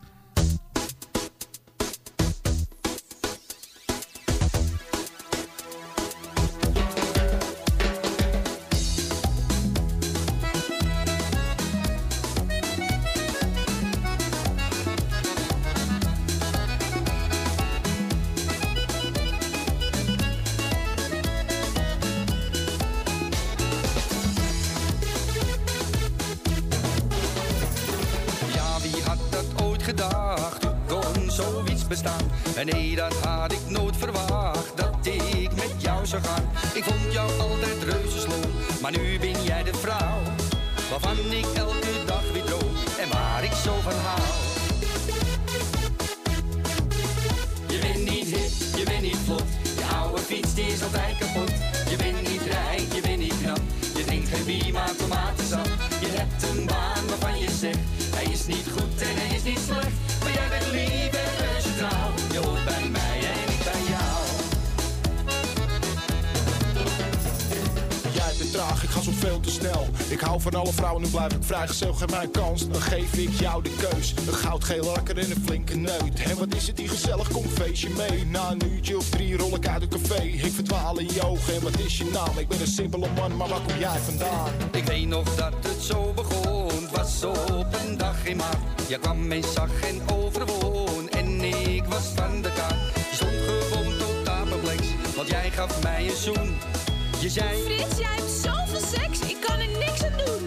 Nee, dat had ik nooit verwacht, dat ik met jou zou gaan. Ik vond jou altijd reuze sloom, maar nu ben jij de vrouw waarvan ik elke dag weer droom en waar ik zo van hou. Je bent niet hip, je bent niet vlot, je oude fiets die is altijd kapot. Je bent niet rijk, je bent niet knap, je drinkt geen bier maar tomatensap. Je hebt een baan waarvan je zegt, hij is niet goed en hij is niet slecht, maar jij bent lief en reuze trouw. Je hoort bij mij en ik bij jou. tijd te traag, ik ga zo veel te snel. Ik hou van alle vrouwen, nu blijf ik vrijgezel. Geef mij een kans, dan geef ik jou de keus. Een goudgele lakker en een flinke neut. En wat is het hier gezellig, kom feestje mee. Na een uurtje of drie rol ik uit het café. Ik verdwaal in je ogen en wat is je naam? Ik ben een simpele man, maar waar kom jij vandaan? Ik weet nog dat het zo begon, het was op een dag in maart. Je kwam en zag en overwon en ik was van de kaart. Je stond gewoon tot apenbleeks, want jij gaf mij een zoen. Je zei: Frits, jij hebt zoveel seks, ik kan er niks aan doen.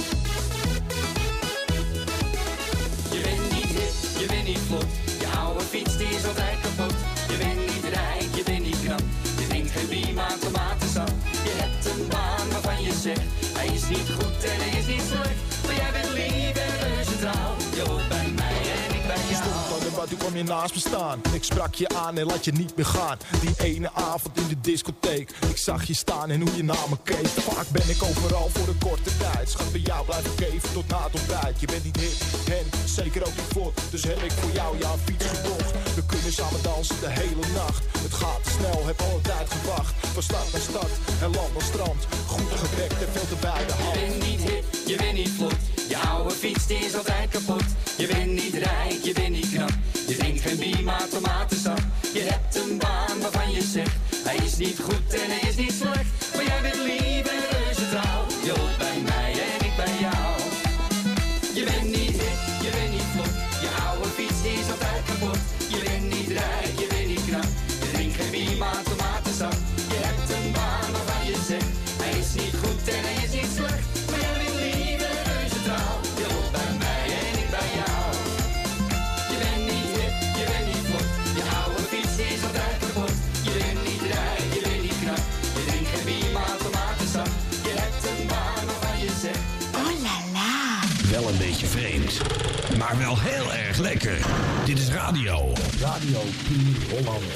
Je bent niet hip, je bent niet vlot. Je oude fiets die is altijd kapot. Je bent niet rijk, je bent niet knap. Je drinkt geen bier, maar tomatensap. Je hebt een baan waarvan je zegt: hij is niet goed en hij is niet slecht. Maar jij bent lief en reuze trouw. Je hoort bij mij en ik bij jou. Stond aan de bar, toen kwam je naast me staan. Ik sprak je aan en laat je niet meer gaan. Die ene avond in de discotheek. Ik zag je staan en hoe je naar me keek. Vaak ben ik overal voor een korte tijd. Schat, bij jou blijf ik even tot na het ontbijt. Je bent niet hip en zeker ook niet vlot. Dus heb ik voor jou jouw fiets gekocht. We kunnen samen dansen de hele nacht. Het gaat te snel, heb al een tijd gewacht. Van stad naar stad en land naar strand. Goed gedekt en veel te bij de hand. Je bent niet hip, je bent niet vlot. Je oude fiets die is altijd kapot. Je bent niet rijk, je bent niet knap. Je drinkt geen bier, maar tomatensap. Je hebt een baan waarvan je zegt: hij is niet goed en hij is niet slecht. Maar jij bent lief en reuze trouw. Je hoort bij mij en ik bij jou. Je bent niet hip, je bent niet vlot. Je oude fiets die is altijd kapot. Je bent niet rijk, je bent niet knap. Je drinkt geen bier, maar tomatensap. Je hebt een baan waarvan je zegt: hij is niet goed en hij is niet slecht. Maar jij bent lief en reuze trouw. Je hoort bij mij en ik bij jou. Je bent niet hip, je bent niet vlot. Je oude fiets is altijd kapot. Je bent niet rijk, je bent niet knap. Je drinkt geen bier, maar tomatensap. Je hebt een baan waarvan je zegt: oh la la. Wel een beetje vreemd, maar wel heel erg lekker. Dit is radio. Radio Puur Holland.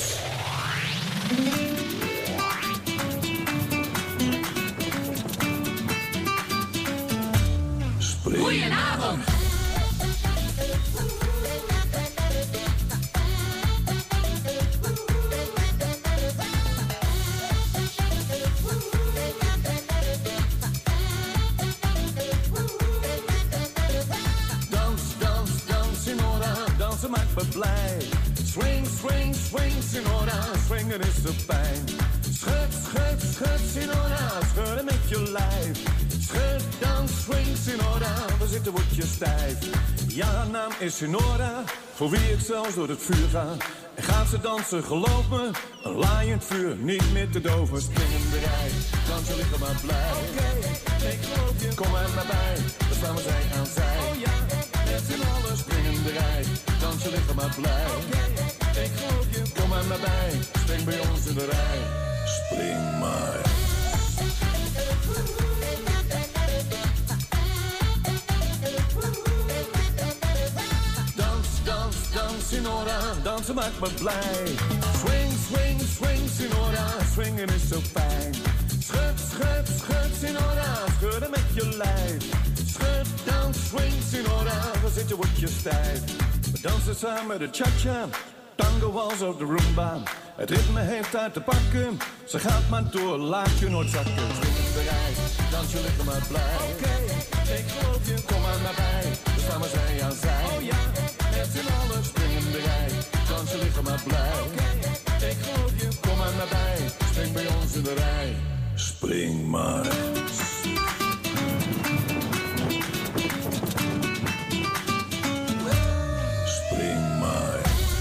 Goedenavond. Dans, dans, dans, Sinora, dansen maakt me blij. Swing, swing, swing, Sinora, swingen is de pijn. Schud, schud, schud, Sinora, schudden met je lijf. Schud, dans, swing, Sinora, we zitten word je stijf. Ja, haar naam is Sinora, voor wie ik zelfs door het vuur ga. En gaat ze dansen, geloof me, een laaiend vuur, niet meer te doven. Springende rij, dans je lichaam maar blij. Oké, okay, ik geloof je, kom maar naar bij, dan staan we zij aan zij. Oh ja, met z'n allen springende rij, dans je lichaam maar blij. Oké, okay, ik geloof je, kom maar naar bij, spring bij ons in de rij. Spring maar. Dans, dans, dans, Sinora, dansen maakt me blij. Swing, swing, swing, Sinora, swingen is zo fijn. Schud, schud, schud, Sinora, schudden met je lijf. Schud, dans, swing, Sinora, we zitten word je stijf. We dansen samen de cha-cha, tango wals op de Roomba. Het ritme heeft uit te pakken, ze gaat maar door, laat je nooit zakken. Swingende rij, dans je lichaam maar blij. Oké, okay, ik geloof je, kom maar naar bij, we staan maar zij aan zij. Oh ja, met z'n allen springende rij, dans je lichaam maar blij. Oké, okay, ik geloof je, kom maar naar bij, spring bij ons in de rij. Spring maar. Spring maar.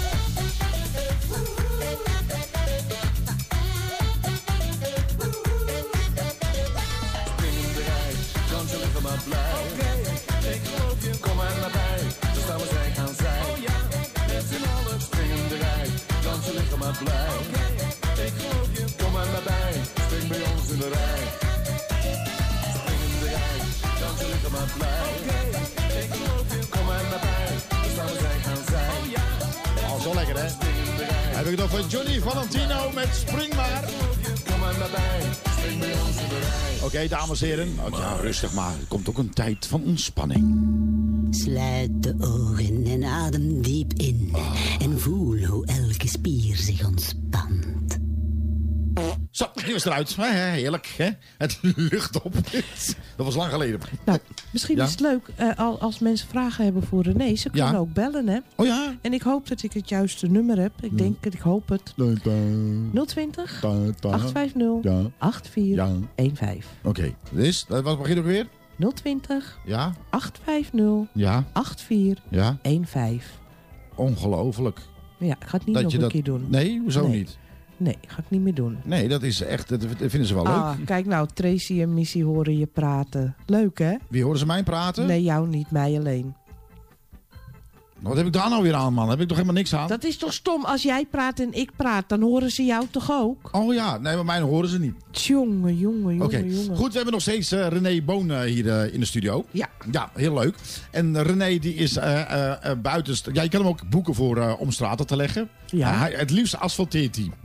Maar blij. Oké, okay, ik geloof je, kom maar naar bij, dan staan we zij aan zij. Oh ja, met z'n allen springende rij, dans je lichaam maar blij. Oké, okay, ik geloof je, kom maar naar bij, spring bij ons in de rij. Springende rij, dans je lichaam maar blij. Oké, okay, ik geloof je, kom maar naar bij, dan staan we zij aan zij. Oh ja, oh, zo lekker hè. Heb ik nog van Johnny Valentino met Spring maar. Kom maar naar bij, spring bij ons in de rij. Oké, okay, dames en heren. Oh, ja, rustig maar. Er komt ook een tijd van ontspanning. Sluit de ogen en adem diep in. Oh. En voel hoe elke spier zich ontspant. Zo, die was eruit. Heerlijk, hè? Het lucht op. Dat was lang geleden. Nou, misschien ja? is het leuk uh, als mensen vragen hebben voor René. Ze kunnen ja? ook bellen, hè? Oh ja? En ik hoop dat ik het juiste nummer heb. Ik denk het, ik hoop het. nul twintig, acht vijf nul, acht vier een vijf. Oké, okay. Dus, wat begint ook weer? nul twintig, ja? acht vijf nul, ja? acht vier een vijf. Ongelooflijk. Ja, ik ga het niet dat nog een dat... keer doen. Nee, hoezo nee. niet? Nee, ga ik niet meer doen. Nee, dat is echt, dat vinden ze wel leuk. Ah, kijk nou, Tracy en Missy horen je praten. Leuk, hè? Wie horen ze mij praten? Nee, jou niet, mij alleen. Wat heb ik daar nou weer aan, man? Heb ik toch helemaal niks aan? Dat is toch stom? Als jij praat en ik praat, dan horen ze jou toch ook? Oh ja, nee, maar mij horen ze niet. Jongen, jongen, jongen, okay. jongen. Goed, we hebben nog steeds uh, René Boon uh, hier uh, in de studio. Ja. Ja, heel leuk. En uh, René die is uh, uh, uh, buiten... Ja, je kan hem ook boeken voor uh, om straten te leggen. Ja. Uh, hij, het liefst asfalteert hij.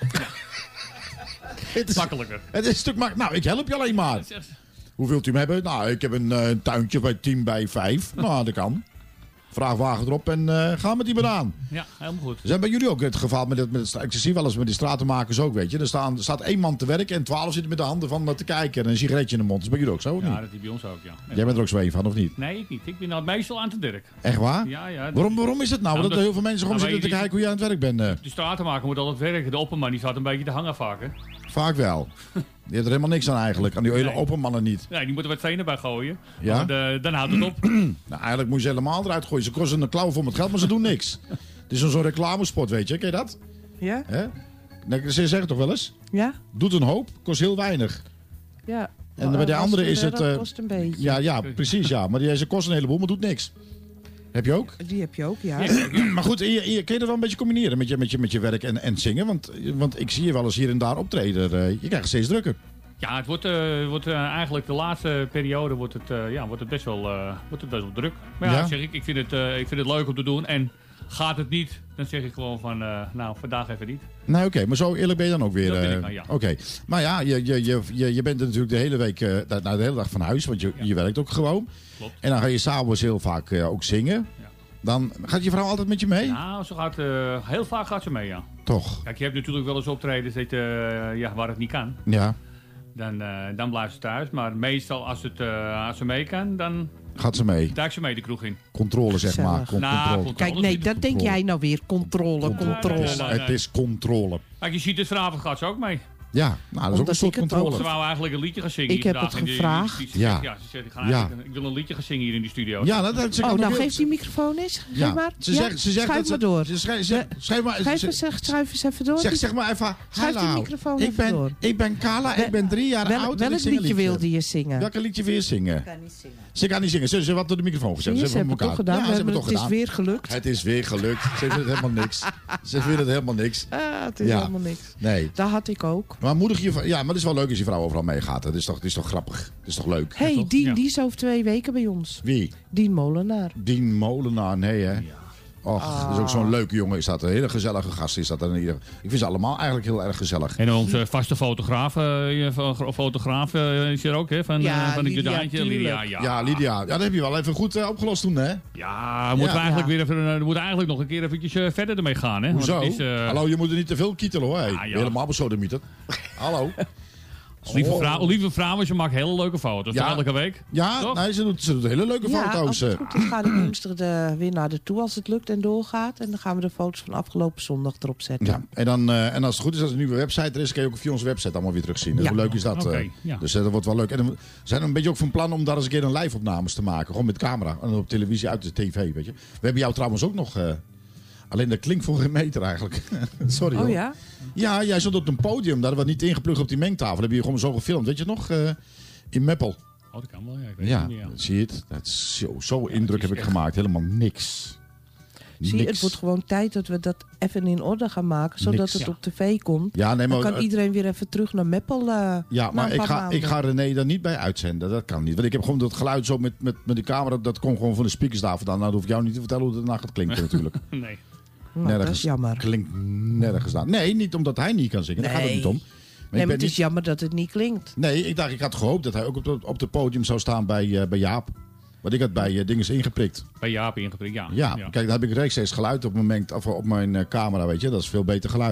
Het is makkelijker. Het is een stuk makkelijker. Nou, ik help je alleen maar. Hoe wilt u hem hebben? Nou, ik heb een uh, tuintje bij tien bij vijf. Nou, dat kan. Vraagwagen erop en uh, gaan met die banaan. Ja, helemaal goed. Zijn bij jullie ook het geval met het, met het, ik zie wel eens met die stratenmakers ook, weet je. Er, staan, er staat één man te werken en twaalf zitten met de handen van te kijken en een sigaretje in de mond. Dat is bij jullie ook zo, of ja, niet? dat is bij ons ook, ja. En jij bent er ook zo een van, of niet? Nee, ik niet. Ik ben nou meestal aan het werk. Echt waar? Ja, ja. Waarom, waarom is het nou? nou dat er heel veel mensen gewoon nou, zitten te kijken hoe je aan het werk bent. Uh. De stratenmaker moet altijd werken. De opperman die staat een beetje te hangen vaak, hè? Vaak wel. Die heeft er helemaal niks aan eigenlijk. Aan die hele nee. oppermannen niet. Nee, die moeten wat stenen bij gooien. Ja? Maar de, dan houdt het op. Nou, eigenlijk moet je ze helemaal eruit gooien. Ze kosten een klauw vol met geld, maar ze doen niks. Het is zo'n reclamespot, weet je. Ken je dat? Ja. Hè? Ze zeggen toch wel eens? Ja. Doet een hoop, kost heel weinig. Ja. En bij de andere is het... Uh, kost een beetje. Ja, ja, precies, ja. Maar die, ze kosten een heleboel, maar doet niks. Heb je ook? Die heb je ook, ja. ja maar goed, je, je, kun je er wel een beetje combineren met je, met je, met je werk en, en zingen? Want, want ik zie je wel eens hier en daar optreden. Uh, je krijgt steeds drukker. Ja, het wordt, uh, wordt uh, eigenlijk de laatste periode wordt het, uh, ja, wordt het, best, wel, uh, wordt het best wel druk. Maar ja, ja? Zeg ik, ik, vind het, uh, ik vind het leuk om te doen. En gaat het niet, dan zeg ik gewoon van, uh, nou, vandaag even niet. Nee, oké, okay, maar zo eerlijk ben je dan ook weer. Dat ben ik uh, dan, ja. Oké, okay. Maar ja, je, je, je, je, je bent natuurlijk de hele week, uh, nou, de hele dag van huis, want je, ja. je werkt ook gewoon. Klopt. En dan ga je s'avonds heel vaak uh, ook zingen. Ja. Dan gaat je vrouw altijd met je mee? Nou, ze gaat, uh, heel vaak gaat ze mee, ja. Toch? Kijk, je hebt natuurlijk wel eens optredens dat, uh, ja, waar het niet kan. Ja. Dan, uh, dan blijft ze thuis. Maar meestal als, het, uh, als ze mee kan, dan gaat ze mee. duikt ze mee de kroeg in. Controle, zeg maar. Con nou, controle. controle. Kijk, nee, dat denk jij nou weer. Controle, controle. controle. Het, is, het is controle. Kijk, je ziet het vanavond gaat ze ook mee. Ja, nou, dat is ook een soort controle. Ze wou eigenlijk een liedje gaan zingen. Ik heb het gevraagd. Die, die, die, ja. ja, ze zegt, ik, ga ja. ik wil een liedje gaan zingen hier in de studio. Ja, dat, dat, ze oh, kan nou ook... geef die microfoon eens. Ja. Maar. Ze ja? zegt, ze zegt schuif dat maar door. Ze schrijf, ze, schrijf maar, schrijf, ze, zeg, schuif eens even door. Zeg, zeg maar even, schuif die microfoon ik even ben, door. Ik ben Carla, ik ben drie jaar Wel, oud. Welk liedje, liedje wilde je zingen? Welk liedje wil je zingen? Ik kan niet zingen. Ze kan niet zingen. Ze hebben wat door de microfoon gezet. Ze, ze hebben het toch gedaan. Ja, we ze hebben het toch het gedaan. is weer gelukt. Het is weer gelukt. Ze vinden het helemaal niks. Ze vinden het helemaal niks. Ah, het is ja. helemaal niks. Nee. Dat had ik ook. Maar moedig je... Ja, maar het is wel leuk als je vrouw overal meegaat. Het is toch, het is toch grappig. Het is toch leuk. Hé, hey, ja, Dien, ja. die is over twee weken bij ons. Wie? Dien Molenaar. Dien Molenaar, nee hè? Ja. Och, ah. dat is ook zo'n leuke jongen. Is dat een hele gezellige gast? Is dat een, ik vind ze allemaal eigenlijk heel erg gezellig. En onze vaste fotograaf, uh, fotograaf uh, is er ook, hè? Van, ja, uh, van Lydia, de Judaantje. Lydia, ja. Ja, Lydia. Ja, dat heb je wel even goed uh, opgelost toen, hè? Ja, we moeten ja. eigenlijk ja. weer even, we moeten eigenlijk nog een keer eventjes uh, verder ermee gaan, hè? Hoezo? Is, uh... Hallo, je moet er niet te veel kietelen, hoor. Hey. Ja, ja. Helemaal besodemieterd. Hallo. Lieve, oh. vrouw, lieve vrouwen, ze maakt hele leuke foto's. Ja. Elke week. Ja, nee, ze, doet, ze doet hele leuke ja, foto's. Als het goed is, gaan we woensdag de, weer naar de toe als het lukt en doorgaat. En dan gaan we de foto's van afgelopen zondag erop zetten. Ja, en, dan, uh, en als het goed is, als er een nieuwe website er is, kun je ook via onze website allemaal weer terugzien. Ja. Hoe leuk is dat? Okay, uh, ja. Dus uh, dat wordt wel leuk. En we zijn een beetje ook van plan om daar eens een keer een live opnames te maken. Gewoon met camera en op televisie uit de tv, weet je. We hebben jou trouwens ook nog... Uh, Alleen dat klinkt voor geen meter eigenlijk. Sorry hoor. Oh ja? Ja, jij zat op een podium. Daar hadden we niet ingeplucht op die mengtafel. Dat heb je gewoon zo gefilmd. Weet je nog? Uh, in Meppel. Oh, dat kan wel. Ja, ik weet ja, het niet meer, ja. Zie je het? Dat is zo, zo ja, indruk heb ik echt... gemaakt. Helemaal niks. Zie je, het wordt gewoon tijd dat we dat even in orde gaan maken. Zodat niks, het ja. op tv komt. Ja, nee, maar, dan kan uh, iedereen weer even terug naar Meppel. Uh, ja, maar ik ga, ik ga René daar niet bij uitzenden. Dat kan niet. Want ik heb gewoon dat geluid zo met, met, met de camera. Dat komt gewoon van de speakers daar vandaan. Nou, dat hoef ik jou niet te vertellen hoe het daarna gaat klinken natuurlijk. Nee. Nou, nergens, dat is jammer. Klinkt nergens aan. Nee, niet omdat hij niet kan zingen. Nee. Daar gaat het niet om. Maar nee, maar het is niet... jammer dat het niet klinkt. Nee, ik dacht, ik had gehoopt dat hij ook op de, op de podium zou staan bij, uh, bij Jaap. Want ik had bij uh, dinges ingeprikt. Bij Jaap ingeprikt, ja. Ja, ja. kijk, dan heb ik rechtstreeks geluid op mijn, mengt, of op mijn uh, camera, weet je. Dat is veel beter geluid.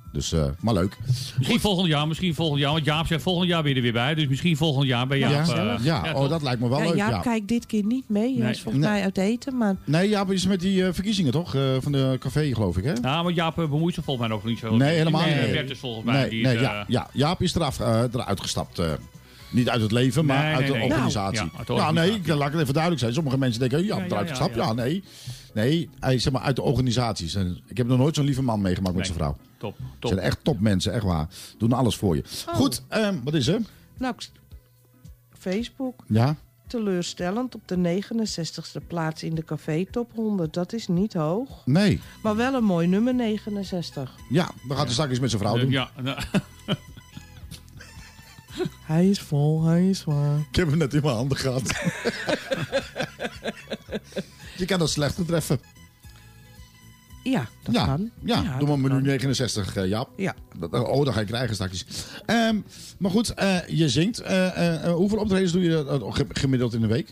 Dus, uh, maar leuk. Misschien Goed. volgend jaar, misschien volgend jaar. Want Jaap zegt volgend jaar weer er weer bij. Dus misschien volgend jaar bij Jaap. Ja, uh, ja, ja oh, dat lijkt me wel ja, leuk. Jaap Ja. kijkt dit keer niet mee. Hij Nee. is volgens Nee. mij uit eten. Maar Nee, Jaap is met die uh, verkiezingen toch? Uh, van de café, geloof ik, hè? Ja, maar Jaap uh, bemoeit zich volgens mij nog niet zo. Nee, helemaal nee, niet. Bert is volgens mij. Nee, die, nee uh, ja, ja, Jaap is eraf, uh, eruit gestapt. Uh, niet uit het leven, maar Nee, uit nee, de nee. organisatie. Nou, ja, uit de ja, organisatie. nee, laat ik het even duidelijk zijn. Sommige mensen denken, ja, Ja, eruit ja, gestapt. ja, Ja, ja. nee. Nee, hij is zeg maar uit de organisaties. En ik heb nog nooit zo'n lieve man meegemaakt met Nee. zijn vrouw. Top, Ze top. zijn echt topmensen, echt waar. Doen alles voor je. Oh. Goed, um, wat is er? nou, ik st- Facebook. Ja? Teleurstellend op de negenenzestigste plaats in de Café Top honderd. Dat is niet hoog. Nee. Maar wel een mooi nummer negenenzestig. Ja, we gaan het straks eens met zijn vrouw Uh, doen. ja, nou, Hij is vol, hij is zwaar. Ik heb hem net in mijn handen gehad. Je kan dat slechter treffen. Ja, dat ja, kan. Ja, Ja, doe maar dat menu kan. negenenzestig, uh, Jaap. Ja. Dat, oh, dat ga je krijgen straks. Um, maar goed, uh, je zingt. Uh, uh, uh, hoeveel optredens doe je uh, gemiddeld in de week?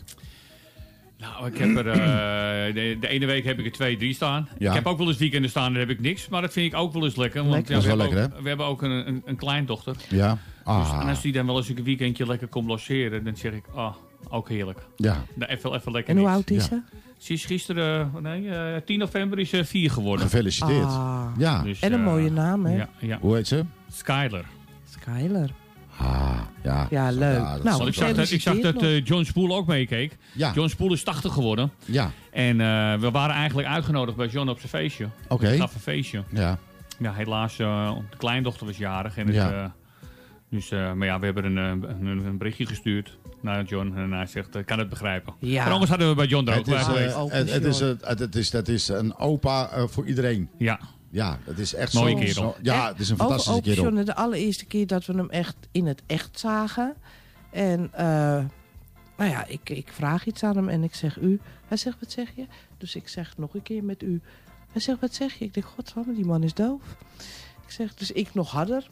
nou, ik heb er... Uh, de, de ene week heb ik er twee, drie staan. Ja. Ik heb ook wel eens weekenden staan, daar heb ik niks. Maar dat vind ik ook wel eens lekker. Want Lekker. ja, Dat is we, wel hebben lekker, ook, we hebben ook een, een, een kleindochter. Ja. Dus, Ah. en als die dan wel eens een weekendje lekker komt logeren, dan zeg ik, ah, ook heerlijk. Ja. Nou, even, even lekker En hoe niks. oud is Ja. ze? Ze is gisteren, nee, uh, tien november is ze vier geworden. Gefeliciteerd. Ah. Ja. Dus, En een uh, mooie naam, hè? Ja, ja. Hoe heet ze? Skyler. Skyler. Ah, ja. Ja, leuk. dat Nou, is Want ik zag dat, ik zag dat uh, John Spoel ook meekeek. Ja. John Spoel is tachtig geworden. Ja. En uh, we waren eigenlijk uitgenodigd bij John op zijn feestje. Oké. Okay. Hij gaf een feestje. Ja. Ja, helaas, uh, de kleindochter was jarig. En het, Ja. uh, dus, uh, maar ja, we hebben een, een, een berichtje gestuurd naar John. En hij zegt, ik uh, kan het begrijpen. Ja. Maar anders hadden we bij John er ook Het is, bij geweest. uh, geweest. het, het is, uh, het is, dat is een opa uh, voor iedereen. Ja. Ja, het is echt Mooie zo, kerel. zo- Ja, het is een Over fantastische Opa kerel. John, de allereerste keer dat we hem echt in het echt zagen. En uh, nou ja, ik, ik vraag iets aan hem en ik zeg u. Hij zegt, wat zeg je? Dus ik zeg nog een keer met u. Hij zegt, wat zeg je? Ik denk, godsamme, die man is doof. Ik zeg, dus ik nog harder.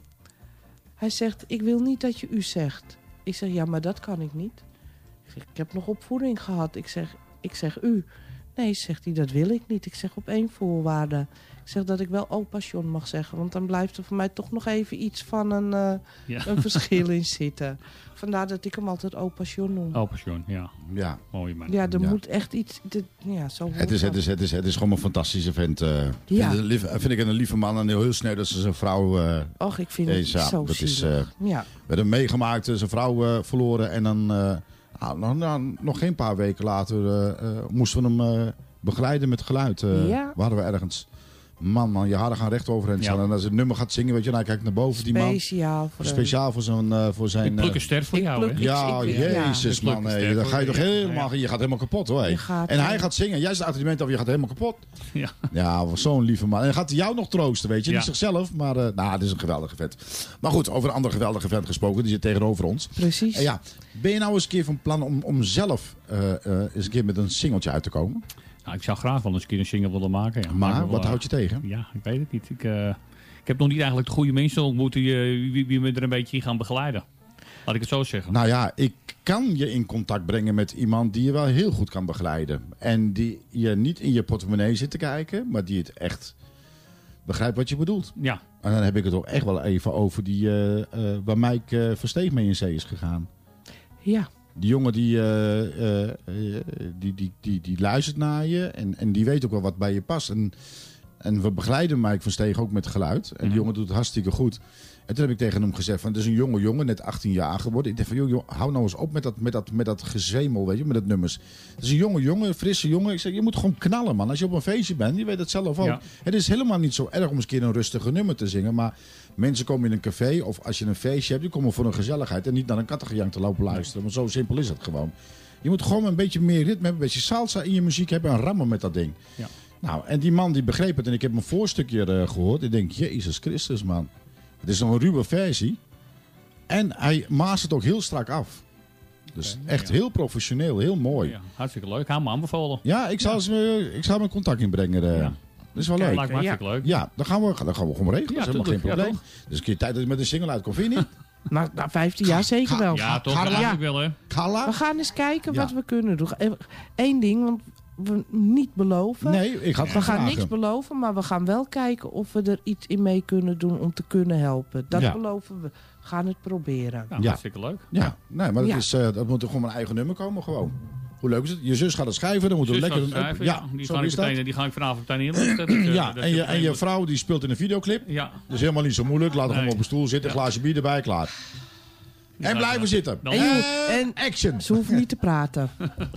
Hij zegt, ik wil niet dat je u zegt. Ik zeg, ja, maar dat kan ik niet. Ik zeg, ik heb nog opvoeding gehad. Ik zeg, ik zeg u. Nee, zegt hij, dat wil ik niet. Ik zeg, op één voorwaarde. Ik zeg dat ik wel opa John mag zeggen. Want dan blijft er voor mij toch nog even iets van een, uh, Ja. een verschil in zitten. Vandaar dat ik hem altijd opa John noem. Opa John, ja. Ja. Mooie man. Ja, er Ja. moet echt iets... dit- ja, zo Het is, het, is, het, is, het is gewoon een fantastische vent. Uh, Ja. vind, lief, vind ik een lieve man en heel, heel sneu dat ze zijn vrouw... Uh, Och, ik vind is, het ja, zo dat is, zielig. uh, ja. We hebben hem meegemaakt, uh, zijn vrouw uh, verloren. En dan, uh, nou, nou, nou, nog geen paar weken later, uh, uh, moesten we hem uh, begeleiden met geluid. Uh, Ja. Waren we ergens. Man, man, je haren gaan recht overheen staan. Ja. En als het nummer gaat zingen, weet je, nou, hij kijkt naar boven, die man. Speciaal voor hem. Speciaal voor, zo'n, uh, voor zijn... Ik pluk uh, een ster voor ik jou, hè? pluk- ja, ik- ik- jezus ja. man, Ik pluk nee, een dan ster ga je toch voor je. helemaal, je gaat helemaal kapot hoor. Je gaat, en ja. hij gaat zingen, jij staat er niet af, je gaat helemaal kapot. Ja. Ja, was zo'n lieve man. En dan gaat hij jou nog troosten, weet je. Ja. Niet zichzelf, maar uh, nou, het is een geweldige vent. Maar goed, over een andere geweldige vent gesproken, die zit tegenover ons. Precies. En ja, ben je nou eens een keer van plan om, om zelf uh, uh, eens een keer met een singeltje uit te komen? Nou, ik zou graag wel eens een keer een single willen maken. Ja. Maar, wel, wat uh, houd je tegen? Ja, ik weet het niet. Ik, uh, ik heb nog niet eigenlijk de goede mensen ontmoet die, uh, wie, wie me er een beetje in gaan begeleiden. Laat ik het zo zeggen. Nou ja, ik kan je in contact brengen met iemand die je wel heel goed kan begeleiden. En die je niet in je portemonnee zit te kijken, maar die het echt begrijpt wat je bedoelt. Ja. En dan heb ik het ook echt wel even over die uh, uh, waar Mike uh, Versteeg mee in zee is gegaan. Ja. Die jongen die, uh, uh, uh, die, die, die, die luistert naar je en, en die weet ook wel wat bij je past. En, en we begeleiden Mike Versteeg ook met geluid. En die jongen doet het hartstikke goed. En toen heb ik tegen hem gezegd van, het is een jonge jongen, net achttien jaar geworden. Ik dacht van, joh, joh, hou nou eens op met dat, met dat, met dat gezwemel, weet je, met dat nummers. Het is een jonge jongen, een frisse jongen. Ik zeg, je moet gewoon knallen, man. Als je op een feestje bent, je weet het zelf ook. Ja. Het is helemaal niet zo erg om eens een keer een rustige nummer te zingen. Maar mensen komen in een café of als je een feestje hebt, die komen voor een gezelligheid. En niet naar een kattengejank te lopen luisteren. Want zo simpel is het gewoon. Je moet gewoon een beetje meer ritme hebben, een beetje salsa in je muziek hebben en rammen met dat ding. Ja. Nou, en die man die begreep het en ik heb een voorstukje uh, gehoord. Ik denk, Jezus Christus, man. Het is nog een ruwe versie. En hij maast het ook heel strak af. Dus Okay, echt ja. heel professioneel, heel mooi. Ja, hartstikke leuk. Ga me aanbevolen. Ja, ik zal, ze, ik zal hem in contact inbrengen. Uh. Ja. Dat is wel Ja, leuk. lijkt me hartstikke leuk. Ja, dan gaan we, dan gaan we gewoon regelen. Ja, dat is helemaal geen tuurlijk. Ja, probleem. dus een keer tijd dat je met een single uitkomt, vind je niet? Nou, na vijftien jaar zeker ga- wel. Ja, toch? Ga- Dat ga- laat ik wel, hè? Gala? We gaan eens kijken Ja. wat we kunnen doen. Eén ding, want we niet beloven. Nee, ik ga het We gaan vragen. niks beloven, maar we gaan wel kijken of we er iets in mee kunnen doen om te kunnen helpen. Dat Ja. beloven we. We gaan het proberen. Nou, Ja. hartstikke leuk. Ja, nee, maar dat, Ja. is, uh, dat moet er gewoon een eigen nummer komen, gewoon. Hoe leuk is het? Je zus gaat het schrijven, dan moet Zus er lekker gaat het schrijven, ja. Die, zo ga ik is dat. meteen, die ga ik vanavond meteen inlichten. Dat, uh, Ja, dat en is je, het en je een- vrouw die speelt in een videoclip. Ja. Dat is helemaal niet zo moeilijk. Laat hem Nee. op een stoel zitten, Ja. glaasje bier erbij, klaar. En gaat blijven wel. zitten. Dan- En, En, je- en action. ze hoeft niet te praten.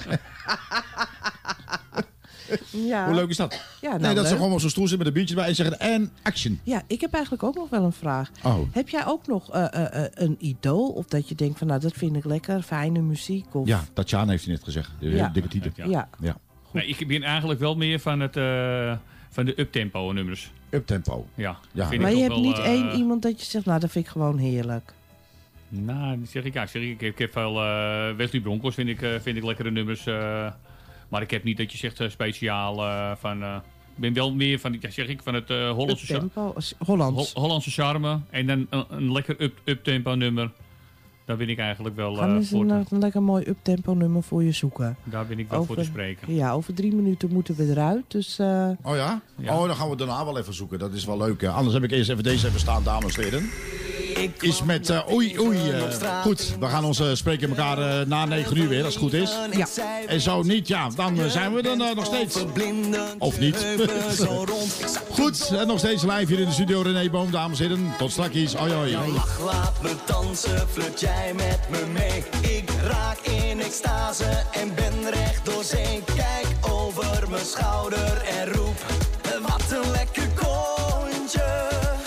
ja. Hoe leuk is dat? Ja, nou, nee, dat ze leuk. gewoon op zo'n stoel zitten met een biertje erbij en zeggen en action. Ja, ik heb eigenlijk ook nog wel een vraag. Oh. Heb jij ook nog uh, uh, uh, een idool? Of dat je denkt van, nou, dat vind ik lekker, fijne muziek? Of... Ja, Tatjana heeft hij net gezegd. De Ja. dikke titel. Ja. Ja. ja. Nee, ik ben eigenlijk wel meer van, het, uh, van de uptempo nummers. Uptempo. Ja. Ja. vind Maar ik je toch hebt wel, niet uh, één iemand dat je zegt, nou, dat vind ik gewoon heerlijk. Nou, die zeg ik, ja, zeg ik, ik, heb, ik heb veel uh, Wesley Bronckhorst vind ik, uh, vind ik lekkere nummers. Uh, maar ik heb niet dat je zegt uh, speciaal uh, van... Uh, ik ben wel meer van, ja, zeg ik, van het uh, Hollandse, cha- Uptempo, Hollands. Ho- Hollandse charme. En dan een, een lekker up, uptempo nummer. Daar ben ik eigenlijk wel Gaan uh, we eens voor, een, te, een lekker mooi uptempo nummer voor je zoeken. daar ben ik wel voor te spreken. Ja, over drie minuten moeten we eruit. Dus, uh, Oh ja? Ja. Oh, dan gaan we daarna wel even zoeken. Dat is wel leuk. Hè? Anders heb ik eerst even deze even staan, dames en heren. Is met uh, oei oei. Uh, goed, we gaan ons uh, spreken elkaar uh, na negen uur weer, als het goed is. Ja. En zo niet, ja, dan uh, zijn we er uh, nog steeds. Of niet. Goed, en nog steeds live hier in de studio René Boom, dames en heren. Tot straks. Oi, oi. Jouw lach laat me dansen, flirt jij met me mee. Ik raak in extase en ben recht door zee. Kijk over mijn schouder en roep, wat een lekker kontje.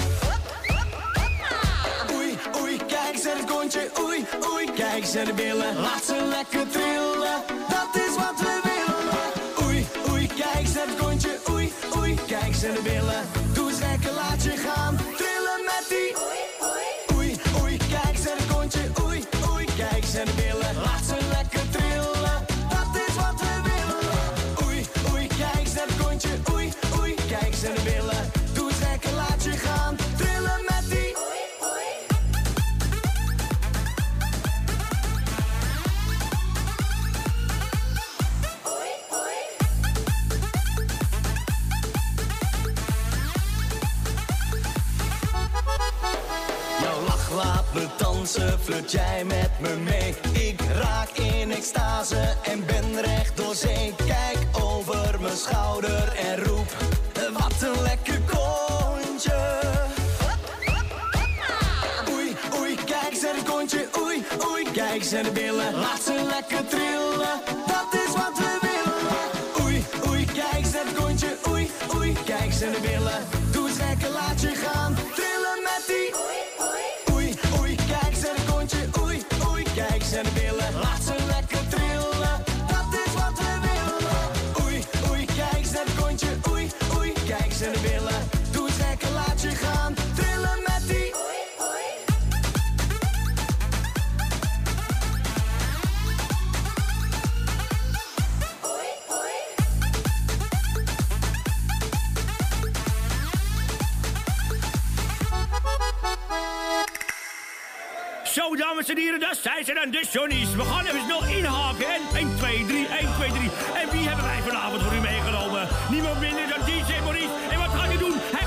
Oei, oei, kijk eens naar het kontje. Oei, oei, kijk eens naar de billen. Laat ze lekker trillen, dat is wat we willen. Oei, oei, kijk eens naar het kontje. Oei, oei, kijk eens naar de billen. Doe eens lekker, laat je gaan. Trillen met die. Oei, oei, kijk eens naar het kontje. Oei, oei, kijk eens naar de billen. Laat ze lekker trillen, dat is wat we willen. Oei, oei, kijk eens naar het kontje. Oei, oei, kijk eens naar de billen. Doe eens lekker, laat je gaan. Trillen met die. Jouw lach laat me dansen, flirt jij met me mee. Ik raak in extase en ben recht door zee. Kijk over mijn schouder en roep, wat een lekker kontje. Oei, oei, kijk eens naar het kontje. Oei, oei, kijk eens naar de billen. Laat ze lekker trillen, dat is wat we willen. Oei, oei, kijk eens naar het kontje. Oei, oei, kijk eens naar de billen. Doe eens lekker, laat je gaan. Trillen met die. Oei, oei, kijk eens naar het kontje. Oei, oei, kijk eens naar de billen. Laat ze lekker trillen, dat is wat we willen. Oei, oei, kijk eens naar het kontje. Oei, oei, kijk eens naar de billen. Doe eens lekker, laat je gaan. Trillen met die. Zo, dames en heren, daar zijn ze dan, de Johnny's. We gaan even snel inhaken. En één, twee, drie, één, twee, drie. En wie hebben wij vanavond voor u meegenomen? Niemand minder dan D J Maurice. En wat gaat hij doen? Hij